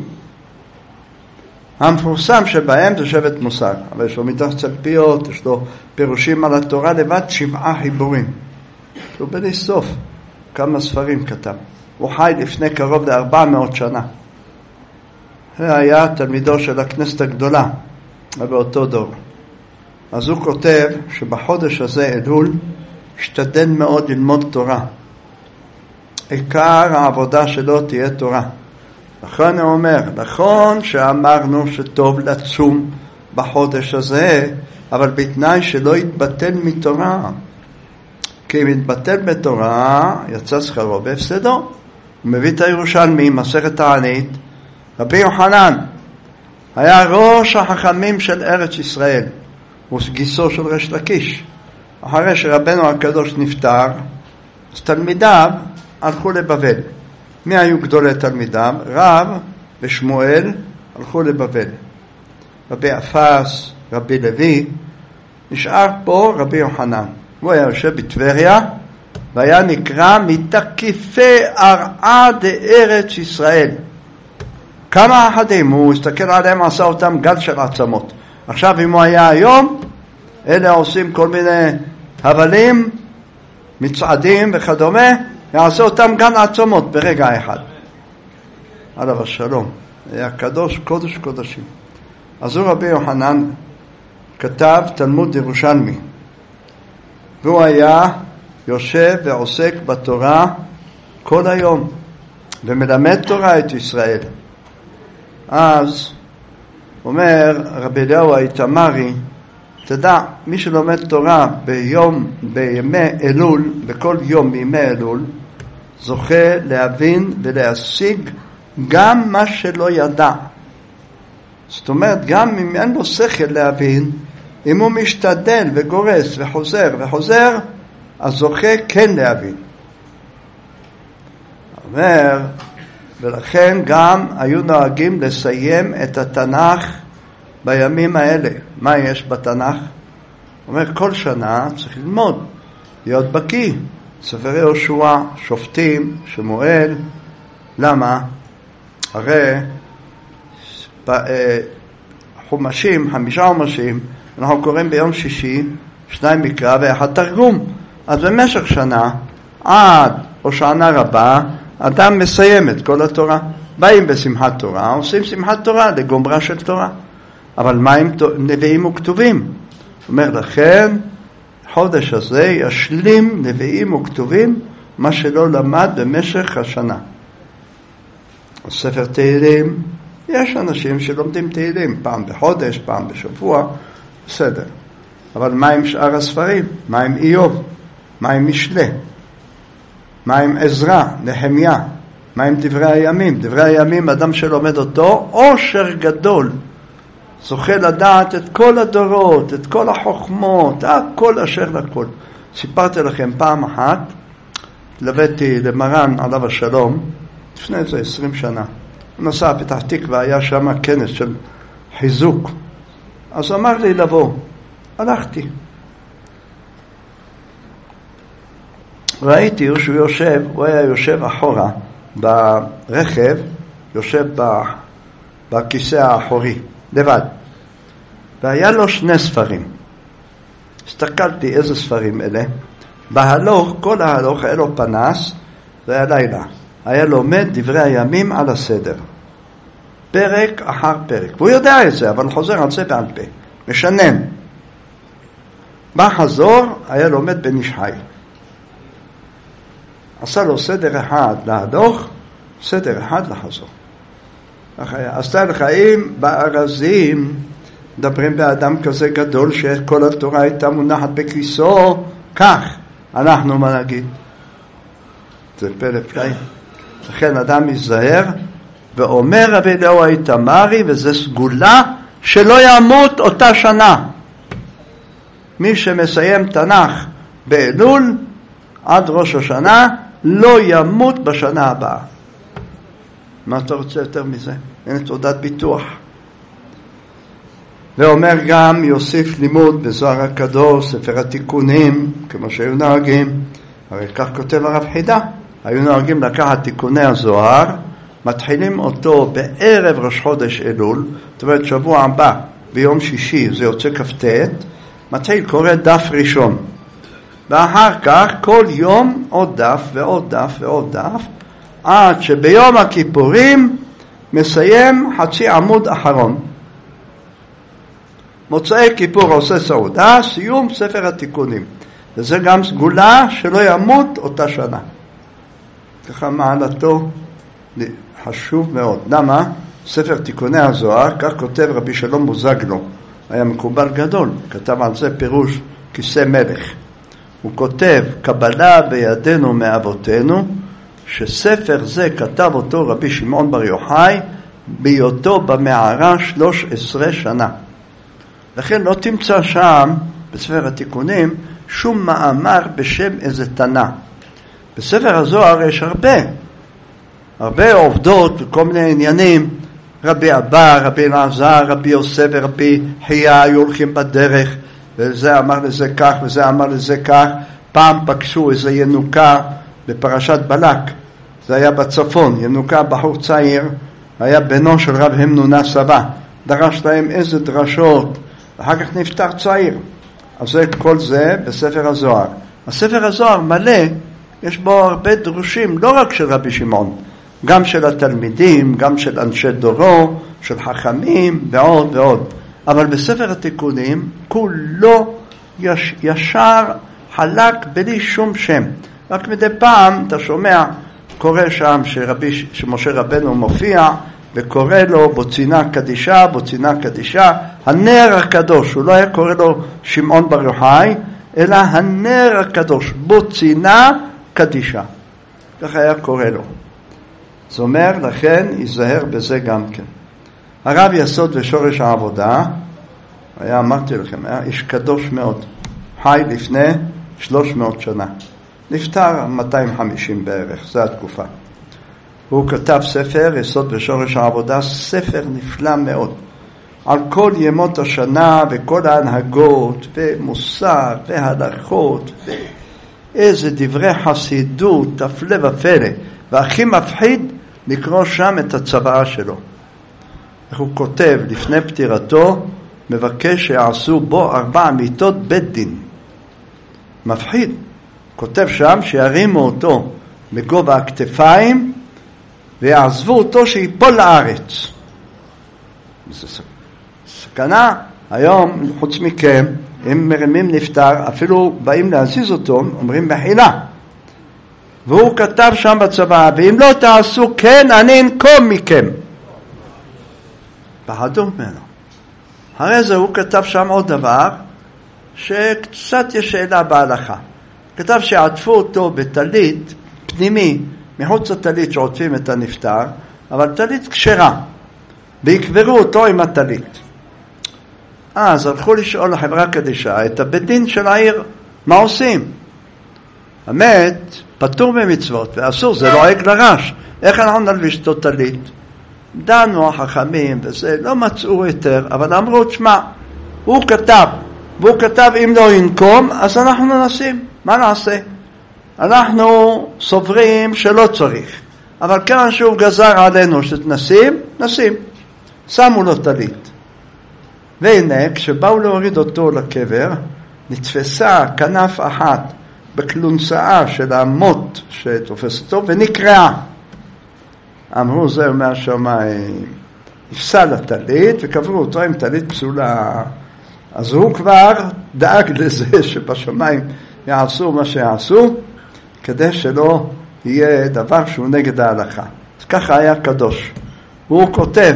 המפורסם שבהם זה שבט מוסר, אבל יש לו מידות צלפיות, יש לו פירושים על התורה לבד, שבעה חיבורים. הוא בלי סוף, כמה ספרים כתב. הוא חי לפני קרוב ל-ארבע מאות שנה. זה היה תלמידו של הכנסת הגדולה, באותו דור. אז הוא כותב שבחודש הזה, אלול, השתדל מאוד ללמוד תורה. עיקר העבודה שלו תהיה תורה. נכון הוא אומר, נכון שאמרנו שטוב לצום בחודש הזה, אבל בתנאי שלא יתבטל מתורה. כי אם יתבטל בתורה, יצא שכרו בהפסדו. הוא מביא את הירושלמי, מסכת תענית, רבי יוחנן, היה ראש החכמים של ארץ ישראל, הוא גיסו של ריש לקיש. אחרי שרבנו הקדוש נפטר, אז תלמידיו הלכו לבבל. מי היו גדולי תלמידיו? רב ושמואל הלכו לבבל. רבי אפס, רבי לוי, נשאר פה רבי יוחנן. הוא היה יושב בטבריה, והיה נקרא מתקיפי ארעה דארץ ישראל. כמה אחדים, הוא הסתכל עליהם, עשה אותם גל של עצמות. עכשיו אם הוא היה היום, אלה עושים כל מיני הבלים, מצעדים וכדומה, יעשה אותם גל עצמות ברגע אחד. עליו השלום, היה קדוש, קודש קודשים. אז הוא רבי יוחנן כתב תלמוד ירושלמי, והוא היה יושב ועוסק בתורה כל היום, ומלמד תורה את ישראל. אז אומר רבי אליהו האיתמרי, תדע, מי שלומד תורה ביום, בימי אלול, בכל יום בימי אלול, זוכה להבין ולהשיג גם מה שלא ידע. זאת אומרת, גם אם אין לו שכל להבין, אם הוא משתדל וגורס וחוזר וחוזר, אז זוכה כן להבין. אומר, ולכן גם היו נוהגים לסיים את התנ"ך בימים האלה. מה יש בתנ"ך? אומר, כל שנה צריך ללמוד, להיות בקיא. ספר יהושע, שופטים, שמואל. למה? הרי חומשים, חמישה חומשים, אנחנו קוראים ביום שישי, שניים מקרא ואחד תרגום. אז במשך שנה, עד הושענא רבה, אדם מסיים את כל התורה. באים בשמחת תורה, עושים שמחת תורה לגומרה של תורה. אבל מה עם נביאים וכתובים? אומר לכן, חודש הזה ישלים נביאים וכתובים מה שלא למד במשך השנה. ספר תהילים, יש אנשים שלומדים תהילים פעם בחודש, פעם בשבוע, בסדר. אבל מה עם שאר הספרים? מה עם איוב? מה עם משלי? מה עם עזרא, נחמיה? מה עם דברי הימים? דברי הימים, אדם שלומד אותו, עושר גדול. זוכה לדעת את כל הדורות, את כל החוכמות, הכל אשר לכל. סיפרתי לכם פעם אחת, לבאתי למרן עליו השלום, לפני איזה עשרים שנה. הוא נסע פתח תקווה, היה שם כנס של חיזוק. אז אמר לי לבוא, הלכתי. ראיתי שהוא יושב, הוא היה יושב אחורה ברכב, יושב בכיסא האחורי, לבד. והיה לו שני ספרים. הסתכלתי איזה ספרים אלה. בהלוך, כל ההלוך היה לו פנס, זה היה לילה. היה לומד דברי הימים על הסדר. פרק אחר פרק. והוא יודע את זה, אבל חוזר על זה בעל פה. משנן. בחזור היה לומד בניש חי. עשה לו סדר אחד להלוך, סדר אחד לחזור. אז תאר לך, אם בארזים מדברים באדם כזה גדול שכל התורה הייתה מונחת בכיסו, כך אנחנו מה נגיד? זה פלא פלאים. לכן אדם יזהר ואומר רבי אליהו האיתמרי, וזה סגולה שלא ימות אותה שנה. מי שמסיים תנ"ך באלול עד ראש השנה לא ימות בשנה הבאה. מה אתה רוצה יותר מזה? אין תעודת ביטוח. ואומר גם יוסיף לימוד בזוהר הקדוש, ספר התיקונים, כמו שהיו נוהגים. הרי כך כותב הרב חידה, היו נוהגים לקחת תיקוני הזוהר, מתחילים אותו בערב ראש חודש אלול, זאת אומרת שבוע הבא, ביום שישי, זה יוצא כ"ט, מתחיל קורא דף ראשון. ואחר כך כל יום עוד דף ועוד דף ועוד דף, עד שביום הכיפורים מסיים חצי עמוד אחרון. מוצאי כיפור עושה סעודה, סיום ספר התיקונים. וזה גם סגולה שלא ימות אותה שנה. ככה מעלתו חשוב מאוד. למה? ספר תיקוני הזוהר, כך כותב רבי שלום בוזגלו, היה מקובל גדול, כתב על זה פירוש כיסא מלך. הוא כותב, קבלה בידינו מאבותינו, שספר זה כתב אותו רבי שמעון בר יוחאי, בהיותו במערה שלוש עשרה שנה. לכן לא תמצא שם, בספר התיקונים, שום מאמר בשם איזה תנא. בספר הזוהר יש הרבה, הרבה עובדות וכל מיני עניינים. רבי אבא, רבי אלעזר, רבי יוסף ורבי חייא היו הולכים בדרך, וזה אמר לזה כך וזה אמר לזה כך. פעם פגשו איזה ינוקה בפרשת בלק, זה היה בצפון, ינוקה בחור צעיר, היה בנו של רב המנונה סבא, דרש להם איזה דרשות, ואחר כך נפטר צעיר. אז זה, כל זה בספר הזוהר. הספר הזוהר מלא, יש בו הרבה דרושים, לא רק של רבי שמעון, גם של התלמידים, גם של אנשי דורו, של חכמים ועוד ועוד. אבל בספר התיקונים כולו יש, ישר חלק בלי שום שם. רק מדי פעם אתה שומע, קורא שם שרבי, שמשה רבנו מופיע וקורא לו בוצינה קדישה, בוצינה קדישה, הנר הקדוש. הוא לא היה קורא לו שמעון בר יוחאי, אלא הנר הקדוש, בוצינה קדישה. כך היה קורא לו. זאת אומרת, לכן ייזהר בזה גם כן. הרב יסוד ושורש העבודה, היה, אמרתי לכם, היה איש קדוש מאוד. חי לפני שלוש מאות שנה. נפטר מאתיים וחמישים בערך, זו התקופה. הוא כתב ספר, יסוד ושורש העבודה, ספר נפלא מאוד. על כל ימות השנה וכל ההנהגות ומוסר והלכות ואיזה דברי חסידות, תפלא ופלא. והכי מפחיד לקרוא שם את הצוואה שלו. איך הוא כותב לפני פטירתו, מבקש שיעשו בו ארבע מיטות בית דין. מפחיד. כותב שם שירימו אותו מגובה הכתפיים ויעזבו אותו שיפול לארץ. זה סכנה. היום חוץ מכם, אם מרימים נפטר, אפילו באים להזיז אותו, אומרים מחילה. והוא כתב שם בצבא, ואם לא תעשו כן, אני אנקום מכם. פחדו ממנו. הרי זה הוא כתב שם עוד דבר, שקצת יש שאלה בהלכה. כתב שעטפו אותו בטלית פנימי, מחוץ לטלית שעוטפים את הנפטר, אבל טלית כשרה, ויקברו אותו עם הטלית. אז הלכו לשאול לחברה קדישה את הבית דין של העיר, מה עושים? המת פטור במצוות, ואסור, זה לא עג לרש. איך אנחנו נלביש אותו טלית? דנו החכמים וזה, לא מצאו יותר, אבל אמרו, תשמע, הוא כתב, והוא כתב אם לא ינקום, אז אנחנו נשים. מה נעשה? אנחנו סוברים שלא צריך, אבל כיוון שהוא גזר עלינו שנשים, נשים. שמו לו טלית. והנה, כשבאו להוריד אותו לקבר, נתפסה כנף אחת בקלונסאה של המוט שתופס אותו, ונקראה. אמרו, זהו מהשמיים. נפסל הטלית, וקברו אותו עם טלית פסולה. אז הוא כבר דאג לזה שבשמיים יעשו מה שיעשו, כדי שלא יהיה דבר שהוא נגד ההלכה. אז ככה היה קדוש. הוא כותב,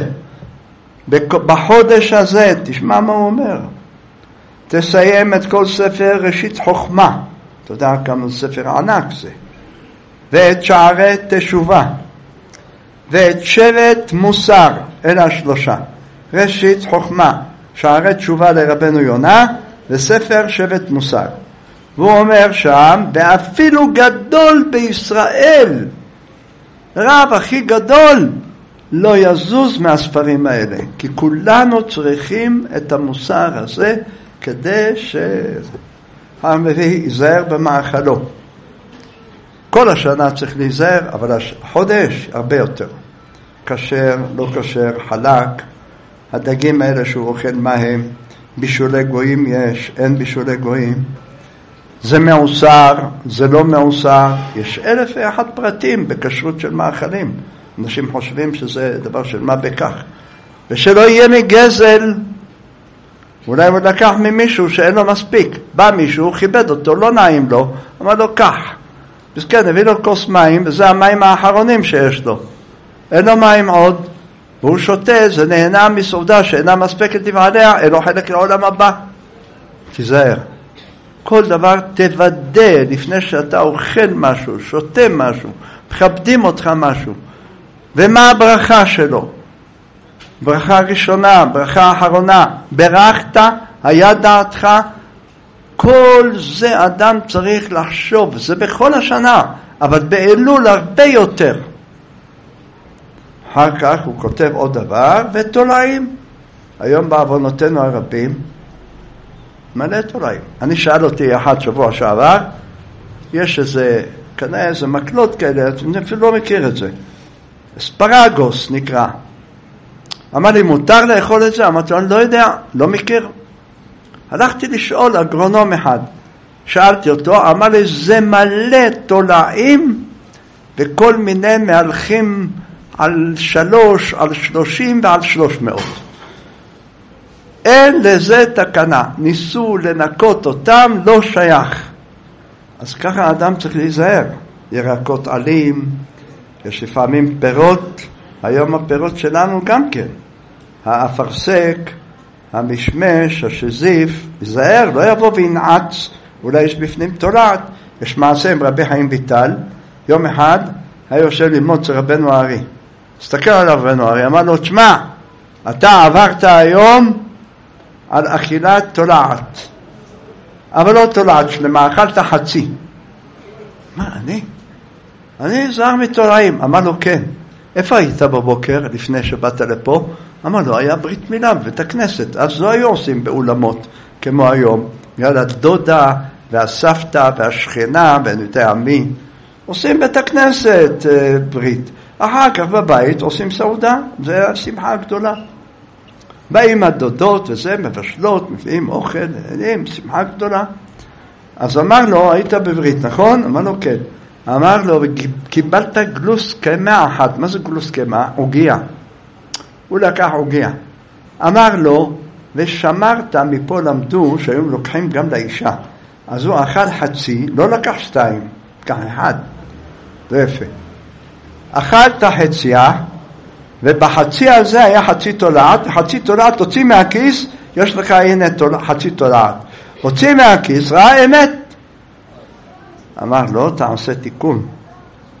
בחודש הזה, תשמע מה הוא אומר, תסיים את כל ספר ראשית חוכמה, אתה יודע כמה ספר ענק זה, ואת שערי תשובה, ואת שבט מוסר, אלה השלושה, ראשית חוכמה, שערי תשובה לרבנו יונה, וספר שבט מוסר. והוא אומר שם, ואפילו גדול בישראל, רב הכי גדול, לא יזוז מהספרים האלה, כי כולנו צריכים את המוסר הזה, כדי שהמביא ייזהר במאכלו. כל השנה צריך להיזהר, אבל החודש הרבה יותר. כשר, לא כשר, חלק, הדגים האלה שהוא אוכל מהם, בישולי גויים יש, אין בישולי גויים. זה מאוסר, זה לא מאוסר, יש אלף ואחת פרטים בכשרות של מאכלים. אנשים חושבים שזה דבר של מה בכך. ושלא יהיה מגזל, אולי הוא לקח ממישהו שאין לו מספיק. בא מישהו, כיבד אותו, לא נעים לו, אמר לו, קח. אז כן, הביא לו כוס מים, וזה המים האחרונים שיש לו. אין לו מים עוד, והוא שותה, זה נהנה מסעודה שאינה מספקת לבעליה, אין לו חלק לעולם הבא. תיזהר. כל דבר תוודא לפני שאתה אוכל משהו, שותה משהו, מכבדים אותך משהו. ומה הברכה שלו? ברכה ראשונה, ברכה אחרונה, ברכת, היה דעתך, כל זה אדם צריך לחשוב, זה בכל השנה, אבל באלול הרבה יותר. אחר כך הוא כותב עוד דבר, ותולעים. היום בעוונותינו הרבים, מלא תולעים. אני שאל אותי אחד שבוע שעבר, יש איזה, כנראה איזה מקלות כאלה, אני אפילו לא מכיר את זה. אספרגוס נקרא. אמר לי, מותר לאכול את זה? אמרתי, אני לא יודע, לא מכיר. הלכתי לשאול אגרונום אחד. שאלתי אותו, אמר לי, זה מלא תולעים, וכל מיני מהלכים על שלוש, על שלושים ועל שלוש מאות. אין לזה תקנה. ניסו לנקות אותם, לא שייך. אז ככה האדם צריך להיזהר. ירקות עלים, יש לפעמים פירות, היום הפירות שלנו גם כן. האפרסק, המשמש, השזיף, זהר, לא יבוא וינעץ, אולי יש בפנים תולעת. יש מעשה עם רבי חיים ויטל, יום אחד היה יושב ללמוד אצל רבנו הארי. הסתכל עליו רבנו הארי, אמר לו, תשמע, אתה עברת היום על אכילת תולעת, אבל לא תולעת שלמה, אכלת חצי. מה, אני? אני זהר מתולעים. אמר לו, כן. איפה היית בבוקר לפני שבאת לפה? אמר לו, היה ברית מילה בבית הכנסת. אז לא היו עושים באולמות כמו היום. יאללה, הדודה והסבתא והשכנה ואני יודע מי. עושים בית הכנסת אה, ברית. אחר כך בבית עושים סעודה. זה השמחה הגדולה. באים הדודות וזה, מבשלות, מביאים אוכל, הם שמחה גדולה. אז אמר לו, היית בברית, נכון? אמר לו, כן. אמר לו, קיבלת גלוס קמה אחת. מה זה גלוס קמה? עוגיה. הוא לקח עוגיה. אמר לו, ושמרת, מפה למדו שהיום לוקחים גם לאישה. אז הוא אכל חצי, לא לקח שתיים, לקח אחד. זה יפה. אכלת חציה, ובחצי הזה היה חצי תולעת, חצי תולעת תוציא מהכיס, יש לך הנה חצי תולעת. הוציא מהכיס, ראה אמת. אמר לו, אתה עושה תיקון.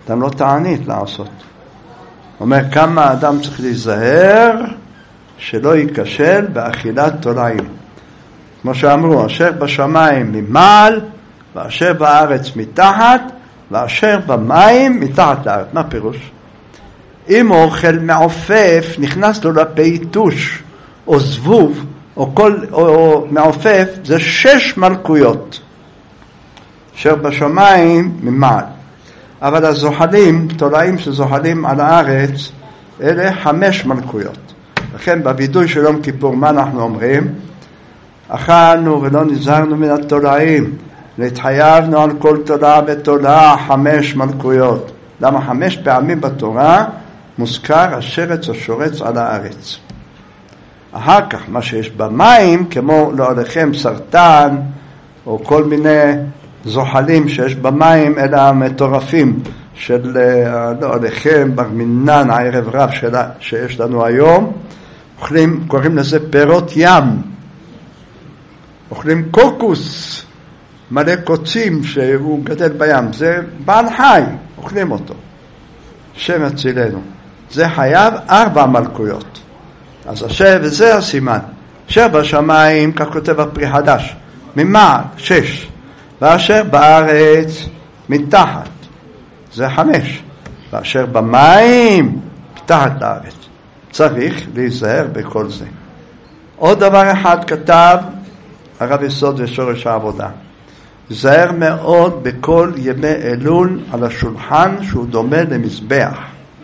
אדם לא תענית לעשות. אומר כמה אדם צריך להיזהר שלא ייכשל באכילת תולעים. כמו שאמרו, אשר בשמיים ממעל, ואשר בארץ מתחת, ואשר במים מתחת לארץ. מה פירוש? אם אוכל מעופף נכנס לו לפה יתוש, או זבוב, או, כל, או, או מעופף, זה שש מלכויות. אשר בשמיים ממעל. אבל הזוחלים, תולעים שזוחלים על הארץ, אלה חמש מלכויות. לכן בבידוי של יום כיפור, מה אנחנו אומרים? אכלנו ולא נזהרנו מן התולעים, להתחייבנו על כל תולעה ותולעה חמש מלכויות. למה חמש פעמים בתורה מוזכר השרץ השורץ על הארץ. אחר כך מה שיש במים, כמו לא עליכם סרטן, או כל מיני זוחלים שיש במים, אלה המטורפים של לא עליכם, בר מינן, הערב רב שלה, שיש לנו היום, אוכלים, קוראים לזה פירות ים, אוכלים קוקוס, מלא קוצים שהוא גדל בים, זה בעל חי, אוכלים אותו, שם הצילנו. זה חייב ארבע מלכויות. אז אשר, וזה הסימן, אשר בשמיים, כך כותב הפרי חדש, ממעל, שש, ואשר בארץ מתחת, זה חמש, ואשר במים מתחת לארץ. צריך להיזהר בכל זה. עוד דבר אחד כתב הרב יסוד ושורש העבודה, זהר מאוד בכל ימי אלול על השולחן שהוא דומה למזבח,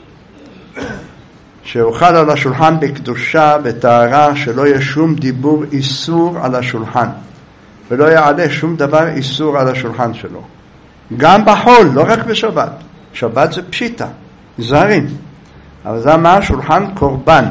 שאוכל על השולחן בקדושה, בטהרה, שלא יהיה שום דיבור איסור על השולחן, ולא יעלה שום דבר איסור על השולחן שלו. גם בחול, לא רק בשבת. שבת זה פשיטה, זהרים. אבל זה מה? שולחן קורבן.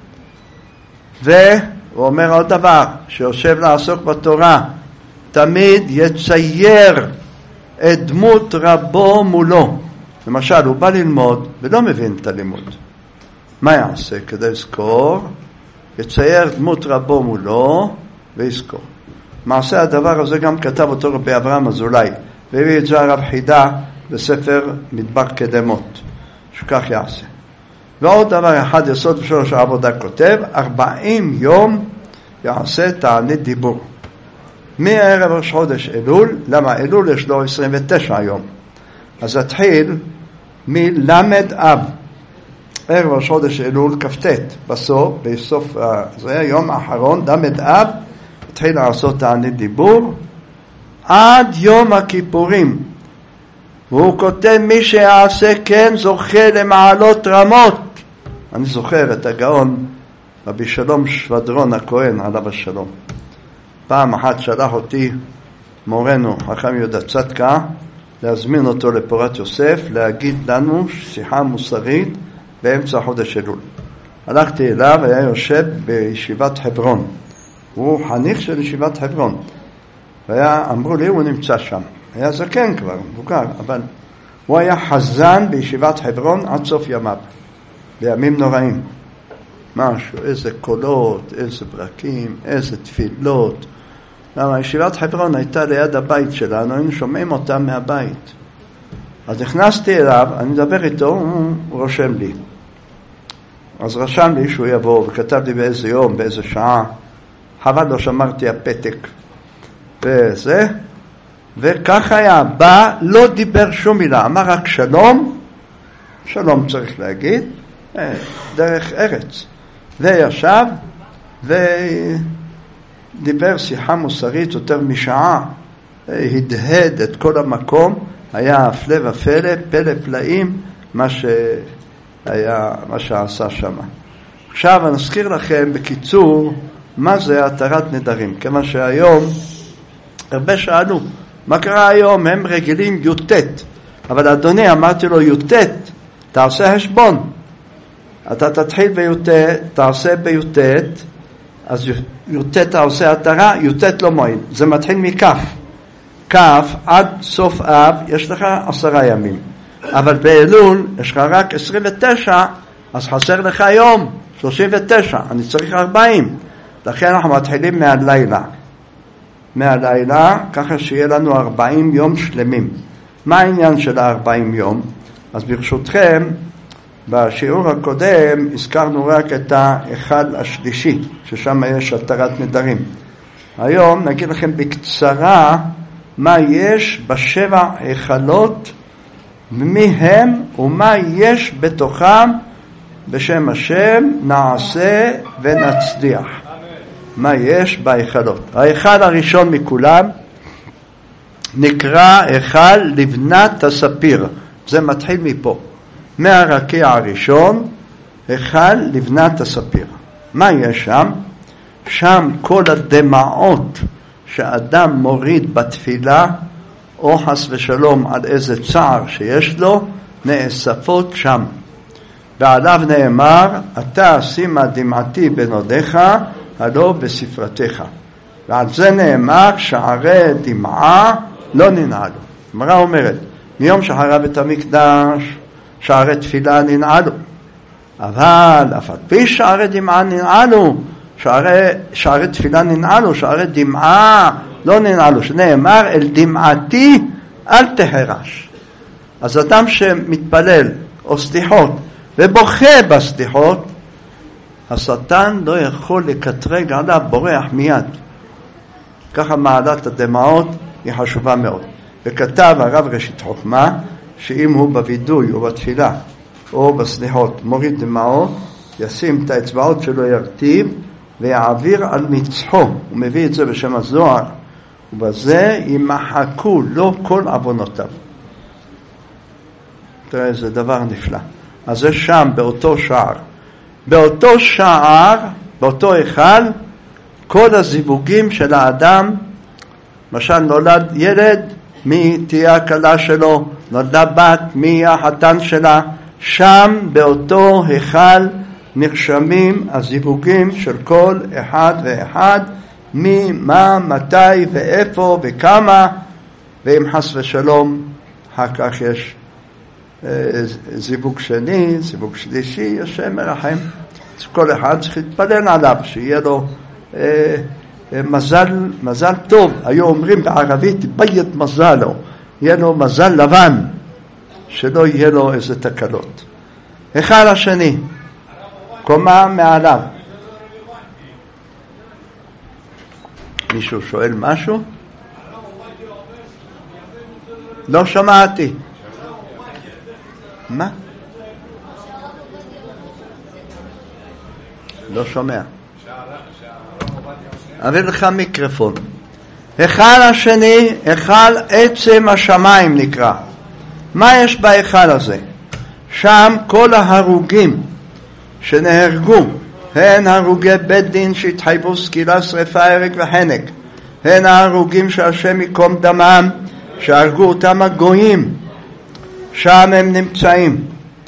והוא אומר עוד דבר, שיושב לעסוק בתורה, תמיד יצייר את דמות רבו מולו. למשל, הוא בא ללמוד ולא מבין את הלימוד. מה יעשה כדי לזכור? יצייר דמות רבו מולו ויזכור. מעשה הדבר הזה גם כתב אותו רבי אברהם אזולאי, והביא את זה הרב חידה בספר מדבר קדמות, שכך יעשה. ועוד דבר אחד, יסוד ושורש העבודה כותב, ארבעים יום יעשה תענית דיבור. מערב ראש חודש אלול, למה אלול יש לו עשרים ותשע יום, אז התחיל מלמד אב, ערב ראש חודש אלול כ"ט, בסוף, בסוף זה היום האחרון, למד אב, התחיל לעשות תענית דיבור, עד יום הכיפורים. והוא כותב, מי שיעשה כן זוכה למעלות רמות. אני זוכר את הגאון רבי שלום שבדרון הכהן עליו השלום. פעם אחת שלח אותי מורנו חכם יהודה צדקה להזמין אותו לפורת יוסף להגיד לנו שיחה מוסרית באמצע חודש אלול. הלכתי אליו, היה יושב בישיבת חברון, הוא חניך של ישיבת חברון, והיה, אמרו לי, הוא נמצא שם, היה זקן כבר, מבוגר, אבל הוא היה חזן בישיבת חברון עד סוף ימיו, בימים נוראים. משהו, איזה קולות, איזה ברקים, איזה תפילות. למה ישיבת חברון הייתה ליד הבית שלנו, היינו שומעים אותה מהבית. אז נכנסתי אליו, אני מדבר איתו, הוא רושם לי. אז רשם לי שהוא יבוא, וכתב לי באיזה יום, באיזה שעה. חבל לא שמרתי הפתק. וזה, וכך היה, בא, לא דיבר שום מילה, אמר רק שלום, שלום צריך להגיד, דרך ארץ. וישב, ודיבר שיחה מוסרית יותר משעה, הדהד את כל המקום, היה הפלא ופלא, פלא פלאים, מה שהיה, מה שעשה שם. עכשיו אני אזכיר לכם בקיצור, מה זה התרת נדרים, כמה שהיום, הרבה שאלו, מה קרה היום? הם רגילים יוטט, אבל אדוני אמרתי לו יוטט, תעשה חשבון, אתה תתחיל ביוטט, תעשה ביוטט, אז יוטט תעשה התרה, יוטט לא מועיל, זה מתחיל מכף, כף עד סוף אב יש לך עשרה ימים, אבל באלול יש לך רק עשרים ותשע, אז חסר לך יום, שלושים ותשע, אני צריך ארבעים, לכן אנחנו מתחילים מהלילה, מהלילה, ככה שיהיה לנו ארבעים יום שלמים. מה העניין של הארבעים יום? אז ברשותכם, בשיעור הקודם הזכרנו רק את ההיכל השלישי, ששם יש התרת נדרים. היום נגיד לכם בקצרה מה יש בשבע היכלות, מי הם ומה יש בתוכם, בשם השם נעשה ונצליח. מה יש בהיכלות. ההיכל הראשון מכולם נקרא היכל לבנת הספיר. זה מתחיל מפה. מהרקיע הראשון, היכל לבנת הספיר. מה יש שם? שם כל הדמעות שאדם מוריד בתפילה, או חס ושלום על איזה צער שיש לו, נאספות שם. ועליו נאמר, אתה שימה דמעתי בנודיך, הלא בספרתך. ועל זה נאמר, שערי דמעה לא ננעלו. הגמרא אומרת, מיום שחרב את המקדש, שערי תפילה ננעלו. אבל אף על פי שערי דמעה ננעלו, שערי, שערי תפילה ננעלו, שערי דמעה לא ננעלו. שנאמר, אל דמעתי אל תהרש. אז אדם שמתפלל או סליחות ובוכה בסליחות, השטן לא יכול לקטרג עליו, בורח מיד. ככה מעלת הדמעות היא חשובה מאוד. וכתב הרב ראשית חוכמה, שאם הוא בוידוי או בתפילה או בסליחות מוריד דמעות, ישים את האצבעות שלו, ירטיב ויעביר על מצחו. הוא מביא את זה בשם הזוהר, ובזה ימחקו לו כל עוונותיו. תראה, זה דבר נפלא. אז זה שם, באותו שער. באותו שער, באותו היכל, כל הזיווגים של האדם, למשל נולד ילד, מי תהיה הכלה שלו, נולדה בת, מי יהיה החתן שלה, שם באותו היכל נרשמים הזיווגים של כל אחד ואחד, מי, מה, מתי ואיפה וכמה, ואם חס ושלום, אחר כך יש זיווג שני, זיווג שלישי, השם מרחם. כל אחד צריך להתפלל עליו, שיהיה לו אה, אה, מזל, מזל טוב. היו אומרים בערבית, בית מזלו, יהיה לו מזל לבן, שלא יהיה לו איזה תקלות. היכל השני, קומה מעליו. מישהו שואל משהו? לא שמעתי. מה? לא שומע. אביא לך מיקרופון. היכל השני, היכל עצם השמיים נקרא. מה יש בהיכל הזה? שם כל ההרוגים שנהרגו, הן הרוגי בית דין שהתחייבו סקילה, שריפה, הרג וחנק, הן ההרוגים שהשם יקום דמם, שהרגו אותם הגויים, שם הם נמצאים.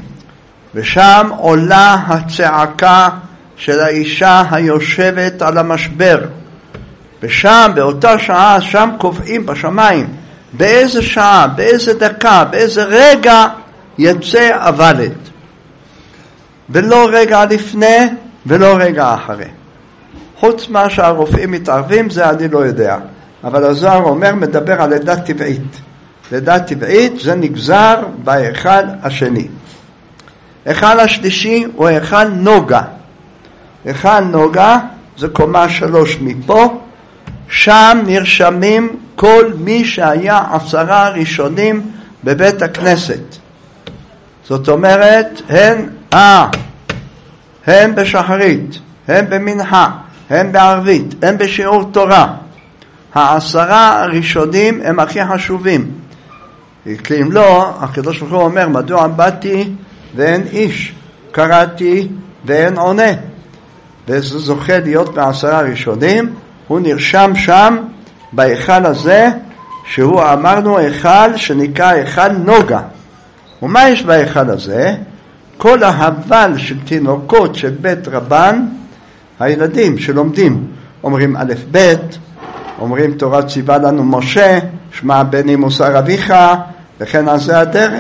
ושם עולה הצעקה של האישה היושבת על המשבר. ושם, באותה שעה, שם קובעים בשמיים, באיזה שעה, באיזה דקה, באיזה רגע יצא הוולד. ולא רגע לפני ולא רגע אחרי. חוץ מה שהרופאים מתערבים, זה אני לא יודע. אבל הזוהר אומר, מדבר על לידה טבעית. לידה טבעית זה נגזר בהיכל השני. היכל השלישי הוא היכל נוגה. היכל נוגה זה קומה שלוש מפה. שם נרשמים כל מי שהיה עשרה ראשונים בבית הכנסת. זאת אומרת, הן, אה, הן בשחרית, הן במנחה, הן בערבית, הן בשיעור תורה. העשרה הראשונים הם הכי חשובים. כי אם לא, הקדוש ברוך הוא אומר, מדוע באתי ואין איש, קראתי ואין עונה. וזה זוכה להיות בעשרה הראשונים. הוא נרשם שם בהיכל הזה, שהוא אמרנו היכל שנקרא היכל נוגה. ומה יש בהיכל הזה? כל ההבל של תינוקות של בית רבן, הילדים שלומדים, אומרים א' ב', אומרים תורה ציווה לנו משה, שמע בני מוסר אביך, וכן על זה הדרך,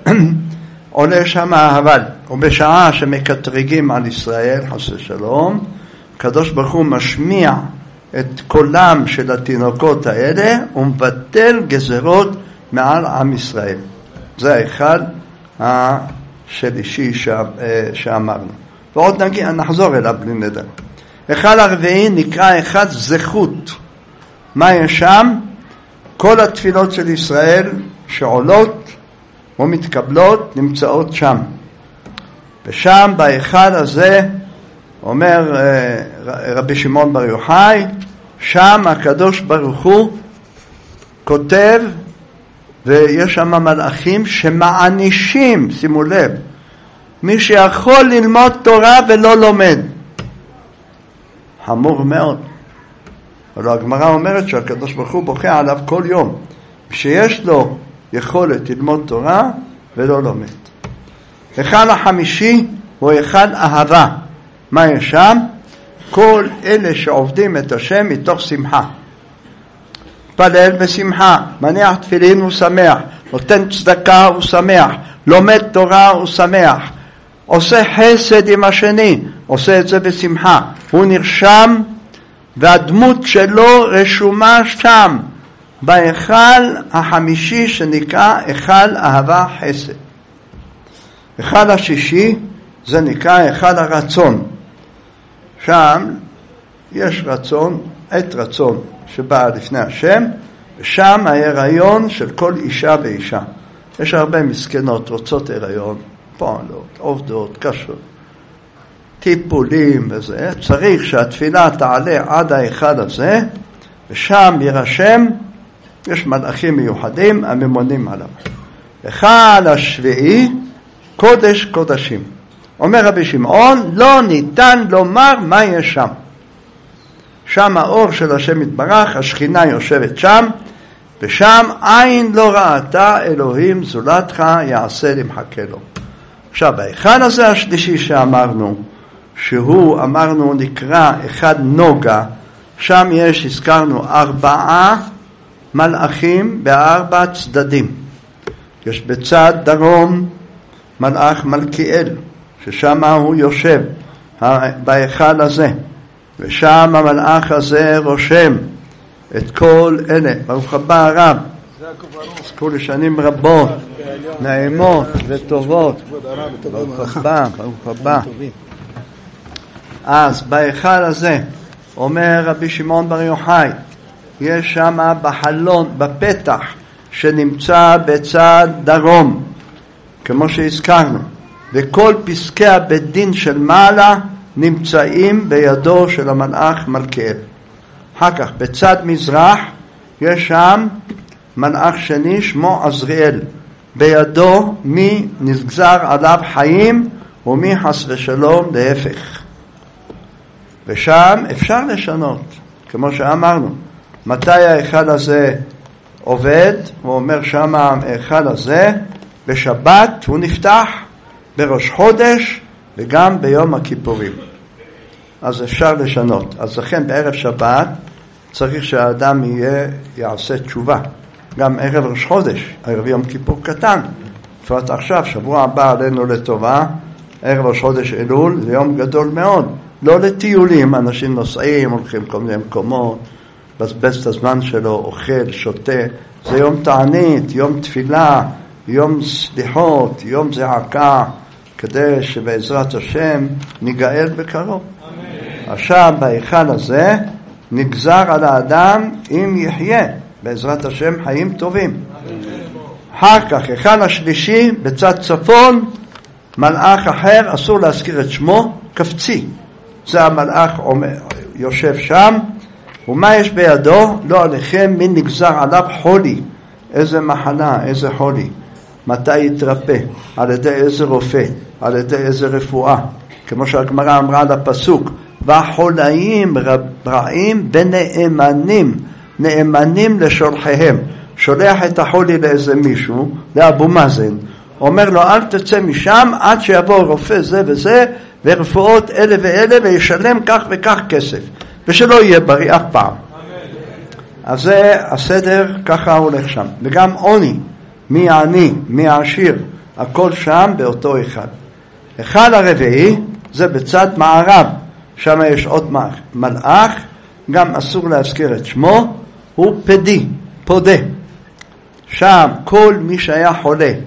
עולה שם ההבל. ובשעה שמקטרגים על ישראל, חס ושלום, הקדוש ברוך הוא משמיע את קולם של התינוקות האלה, ומבטל גזרות מעל עם ישראל. זה ההיכל השלישי שאמרנו. ועוד נגיד, נחזור אליו בלי נדר. היכל הרביעי נקרא היכל זכות. מה יש שם? כל התפילות של ישראל שעולות ומתקבלות נמצאות שם. ושם בהיכל הזה אומר רבי שמעון בר יוחאי, שם הקדוש ברוך הוא כותב, ויש שם מלאכים שמענישים, שימו לב, מי שיכול ללמוד תורה ולא לומד. חמור מאוד. אבל הגמרא אומרת שהקדוש ברוך הוא בוכה עליו כל יום, שיש לו יכולת ללמוד תורה ולא לומד. היכל החמישי הוא היכל אהבה. מה יש שם? כל אלה שעובדים את השם מתוך שמחה. פלל בשמחה, מניח תפילין הוא שמח, נותן צדקה הוא שמח, לומד תורה הוא שמח, עושה חסד עם השני, עושה את זה בשמחה. הוא נרשם והדמות שלו רשומה שם בהיכל החמישי שנקרא היכל אהבה חסד. היכל השישי זה נקרא היכל הרצון. שם יש רצון, עת רצון שבאה לפני השם, ושם ההיריון של כל אישה ואישה. יש הרבה מסכנות רוצות הריון, פועלות, עובדות, קשות, טיפולים וזה. צריך שהתפילה תעלה עד ההיכל הזה, ושם יירשם, יש מלאכים מיוחדים הממונים עליו. היכל השביעי קודש קודשים. אומר רבי שמעון, לא ניתן לומר מה יש שם. שם האור של השם יתברך, השכינה יושבת שם, ושם עין לא ראתה אלוהים זולתך יעשה למחכה לו. עכשיו, ההיכל הזה השלישי שאמרנו, שהוא אמרנו נקרא אחד נוגה, שם יש, הזכרנו, ארבעה מלאכים בארבע צדדים. יש בצד דרום מלאך מלכיאל, ששם הוא יושב בהיכל הזה, ושם המלאך הזה רושם את כל אלה. ברוך הבא הרב, זכו לשנים רבות, נעימות וטובות. ברוך הבא, ברוך הבא. אז בהיכל הזה אומר רבי שמעון בר יוחאי, יש שם בחלון, בפתח שנמצא בצד דרום, כמו שהזכרנו, וכל פסקי הבית דין של מעלה נמצאים בידו של המלאך מלכיאל. אחר כך בצד מזרח יש שם מלאך שני שמו עזריאל, בידו מי נגזר עליו חיים ומי חס ושלום להפך. ושם אפשר לשנות, כמו שאמרנו, מתי ההיכל הזה עובד? הוא אומר שם ההיכל הזה בשבת הוא נפתח, בראש חודש וגם ביום הכיפורים. אז אפשר לשנות. אז לכן בערב שבת צריך שהאדם יהיה, יעשה תשובה. גם ערב ראש חודש, ערב יום כיפור קטן. לפחות עכשיו, שבוע הבא עלינו לטובה, ערב ראש חודש אלול, זה יום גדול מאוד. לא לטיולים, אנשים נוסעים, הולכים כל מיני מקומות, בזבז את הזמן שלו, אוכל, שותה. זה יום תענית, יום תפילה, יום סליחות, יום זעקה, כדי שבעזרת השם ניגאל בקרוב. עכשיו בהיכל הזה נגזר על האדם אם יחיה בעזרת השם חיים טובים. אחר כך היכל השלישי בצד צפון מלאך אחר, אסור להזכיר את שמו, קפצי, זה המלאך יושב שם. ומה יש בידו? לא עליכם מי נגזר עליו חולי, איזה מחלה, איזה חולי, מתי יתרפא, על ידי איזה רופא, על ידי איזה רפואה, כמו שהגמרא אמרה על הפסוק, והחולאים רעים ונאמנים, נאמנים לשולחיהם. שולח את החולי לאיזה מישהו, לאבו מאזן, אומר לו אל תצא משם עד שיבוא רופא זה וזה ורפואות אלה ואלה וישלם כך וכך כסף, ושלא יהיה בריא אף פעם. אז זה הסדר, ככה הולך שם. וגם עוני, מי העני, מי העשיר, הכל שם באותו אחד. אחד הרביעי זה בצד מערב, שם יש עוד מלאך, גם אסור להזכיר את שמו, הוא פדי, פודה. שם כל מי שהיה חולה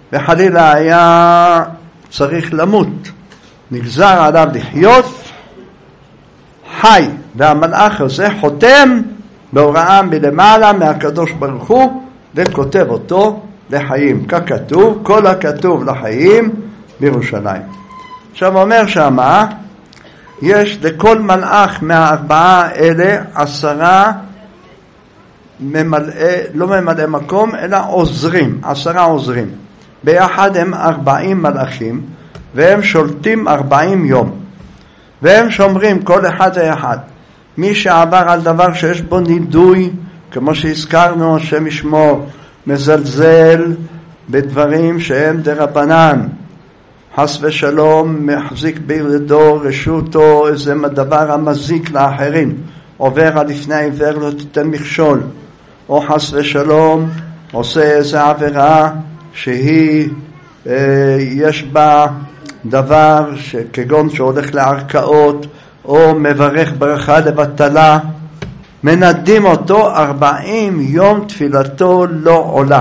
וחלילה היה צריך למות, נגזר עליו לחיות, חי, והמלאך הזה חותם בהוראה מלמעלה מהקדוש ברוך הוא וכותב אותו לחיים, ככתוב, כל הכתוב לחיים בירושלים. עכשיו אומר שמה, יש לכל מלאך מהארבעה אלה עשרה ממלאי, לא ממלאי מקום, אלא עוזרים, עשרה עוזרים. ביחד הם ארבעים מלאכים, והם שולטים ארבעים יום. והם שומרים כל אחד ואחד. מי שעבר על דבר שיש בו נידוי, כמו שהזכרנו, השם ישמור, מזלזל בדברים שהם דרבנן, חס ושלום מחזיק בידו רשותו איזה דבר המזיק לאחרים, עובר על לפני העיוור לא תיתן מכשול, או חס ושלום עושה איזה עבירה שהיא אה, יש בה דבר כגון שהולך לערכאות, או מברך ברכה לבטלה, מנדים אותו ארבעים יום תפילתו לא עולה.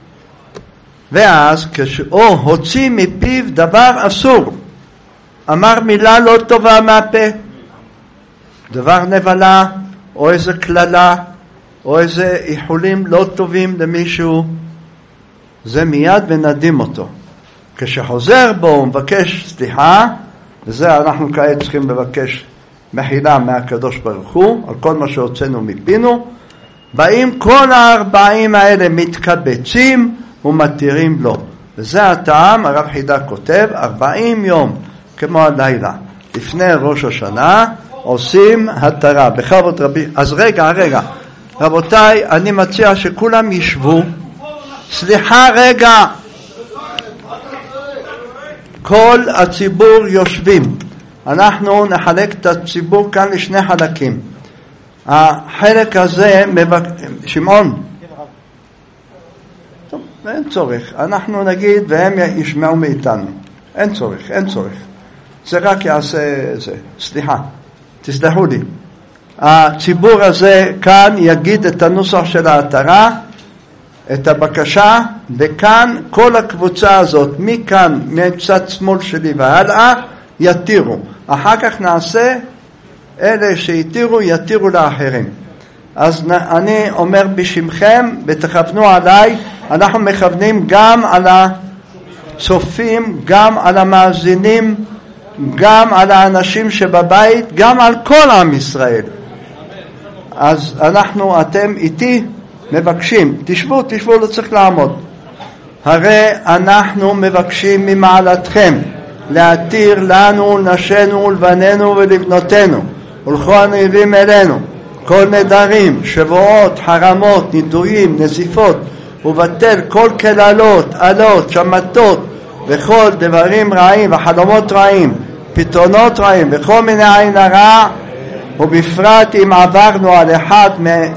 ואז כשהוא הוציא מפיו דבר אסור, אמר מילה לא טובה מהפה, דבר נבלה או איזה כללה או איזה איחולים לא טובים למישהו, זה מיד ונדים אותו. כשחוזר בו ומבקש סליחה, וזה אנחנו כעת צריכים לבקש מחילה מהקדוש ברוך הוא על כל מה שהוצאנו מפינו, באים כל הארבעים האלה מתקבצים ומתירים לו. וזה הטעם, הרב חידה כותב, ארבעים יום כמו הלילה לפני ראש השנה עושים התרה בכבוד רבי. אז רגע רגע רבותיי, אני מציע שכולם ישבו. סליחה רגע, כל הציבור יושבים. אנחנו נחלק את הציבור כאן לשני חלקים. החלק הזה מבק... שמעון, טוב, אין צורך, אנחנו נגיד והם ישמעו מאיתנו, אין צורך, אין צורך, זה רק יעשה זה. סליחה, תסלחו לי, הציבור הזה כאן יגיד את הנוסח של ההתרה, את הבקשה, וכאן כל הקבוצה הזאת מכאן מצד שמאל שלי והלאה יתירו. אחר כך נעשה אלה שיתירו יתירו לאחרים. אז אני אומר בשמכם ותכוונו עליי, אנחנו מכוונים גם על הצופים, גם על המאזינים, גם על האנשים שבבית, גם על כל עם ישראל. אז אנחנו, אתם איתי מבקשים, תשבו, תשבו, לא צריך לעמוד. הרי אנחנו מבקשים ממעלתכם להתיר לנו, נשינו, לבנינו ולבנותינו, ולכל הנביאים אלינו, כל נדרים, שבועות, חרמות, נידויים, נזיפות, ובטל כל כללות, עלות, שמתות, וכל דברים רעים וחלומות רעים, פתרונות רעים, וכל מיני עין הרע, ובפרט אם עברנו על אחד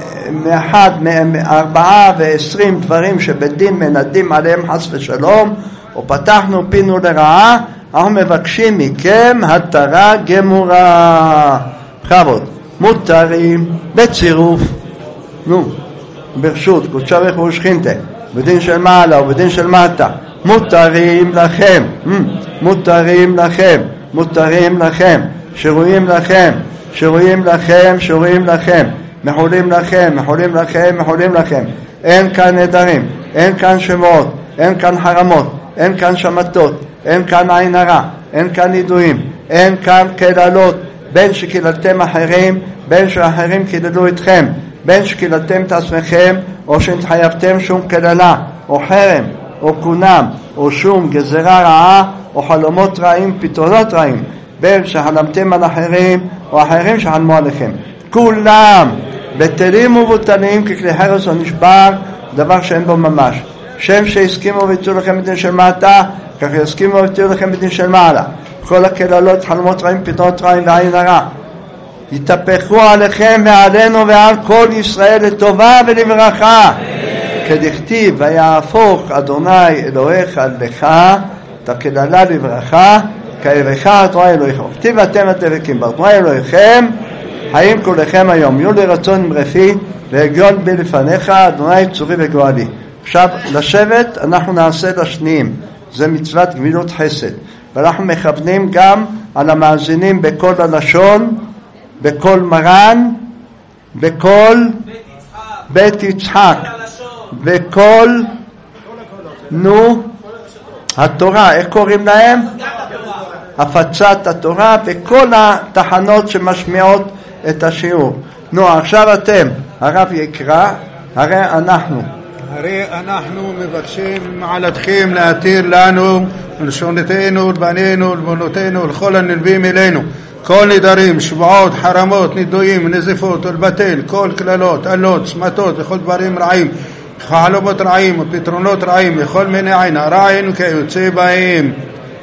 מאחד מארבעה ועשרים דברים שבדין מנדים עליהם חס ושלום, ופתחנו פינו לרעה, אנחנו מבקשים מכם התרה גמורה. בכבוד, מותרים בצירוף, נו, ברשות קודשה בריך הוא שכינתה, בדין של מעלה ובדין של מטה, מותרים לכם, מותרים לכם, מותרים לכם, שרויים לכם, שרויים לכם, שרויים לכם, מחולים לכם, מחולים לכם, מחולים לכם. אין כאן נדרים, אין כאן שמות, אין כאן חרמות, אין כאן שמתות, אין כאן עין הרע, אין כאן נידויים, אין כאן קללות, בין שקיללתם אחרים, בין שאחרים קיללו אתכם, בין שקיללתם את עצמכם, או שהתחייבתם שום קללה, או חרם, או קונם, או שום גזרה רעה, או חלומות רעים, פתרונות רעים, בין שחלמתם על אחרים, או אחרים שחלמו עליכם. כולם בטלים ובוטלים ככלי חרס או נשבר, דבר שאין בו ממש. שם שהסכימו ויתרו לכם בדין של מטה, כך יסכימו ויתרו לכם בדין של מעלה. כל הקללות, חלומות רעים, פתרונות רעים ועין הרע יתהפכו עליכם ועלינו ועל כל ישראל לטובה ולברכה, כדכתיב ויהפוך אדוני אלוהיך לך את הקללה לברכה, כאבך אדוני אלוהיכם. כתיב אתם הדבקים באדוני אלוהיכם חיים כולכם היום, יהיו לי רצון עם רפי והגיון בי לפניך, אדוני צורי וגואלי. עכשיו, לשבת אנחנו נעשה לשניים, זה מצוות גמילות חסד, ואנחנו מכוונים גם על המאזינים בכל הלשון, בכל מרן, בכל בית יצחק, בכל, נו, התורה, איך קוראים להם? הפצת התורה, וכל התחנות שמשמיעות את השיעור. נו, עכשיו אתם, הרב יקרא, הרי אנחנו. הרי אנחנו מבקשים מעלתכם להתיר לנו ולשונתנו ולבנינו ולבנותינו ולכל הנלווים אלינו כל נדרים, שבועות, חרמות, נידויים, נזיפות ולבטל כל כללות, עלות, סמטות וכל דברים רעים, חלומות רעים ופתרונות רעים וכל מיני עין הרע אין כיוצא בהם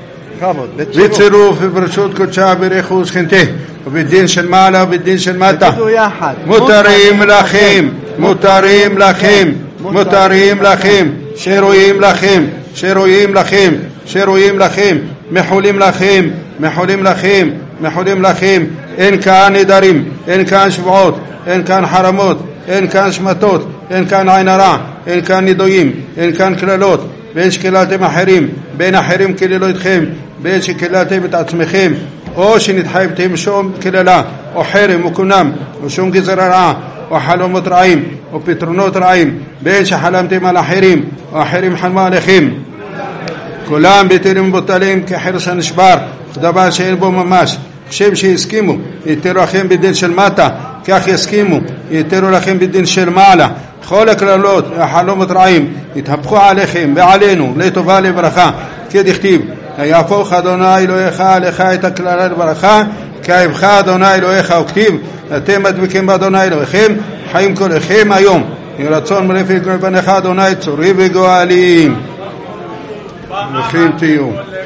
בצירוף וברשות קודשה בריחו ושכנתה ובדין של מעלה ובדין של מטה מותרים לכם, מותרים לכם, מותרים לכם, שרויים לכם, שרויים לכם, שרויים לכם, מחולים לכם, מחולים לכם, מחולים לכם. אין כאן נדרים, אין כאן שבועות, אין כאן חרמות, אין כאן שמטות, אין כאן עין הרע, אין כאן נידויים, אין כאן כללות, בין שקללתם אחרים, בין אחרים כללו אתכם, בין שקללתם את עצמכם, או שנתחייבתם שום כללה, או חרם וקונם, או שום גזרה רעה, או חלומות רעים, או פתרונות רעים, בין שחלמתם על אחרים, או אחרים חלמו עליכם. כולם בטלים ובוטלים כחרס הנשבר, דבר שאין בו ממש. כשם שהסכימו, יתרו לכם בדין של מטה, כך יסכימו, יתרו לכם בדין של מעלה. כל הכללות והחלומות רעים יתהפכו עליכם ועלינו לטובה לברכה, כדכתיב, יהפוך אדוני אלוהיך עליך את הכללה לברכה, כאבך אדוני אלוהיך, וכתיב, אתם מדבקים באדוני אלוהיכם, חיים כולכם היום. ירצון מלפי גרבנך אדוני צורי וגואלים. ברוכים תהיו.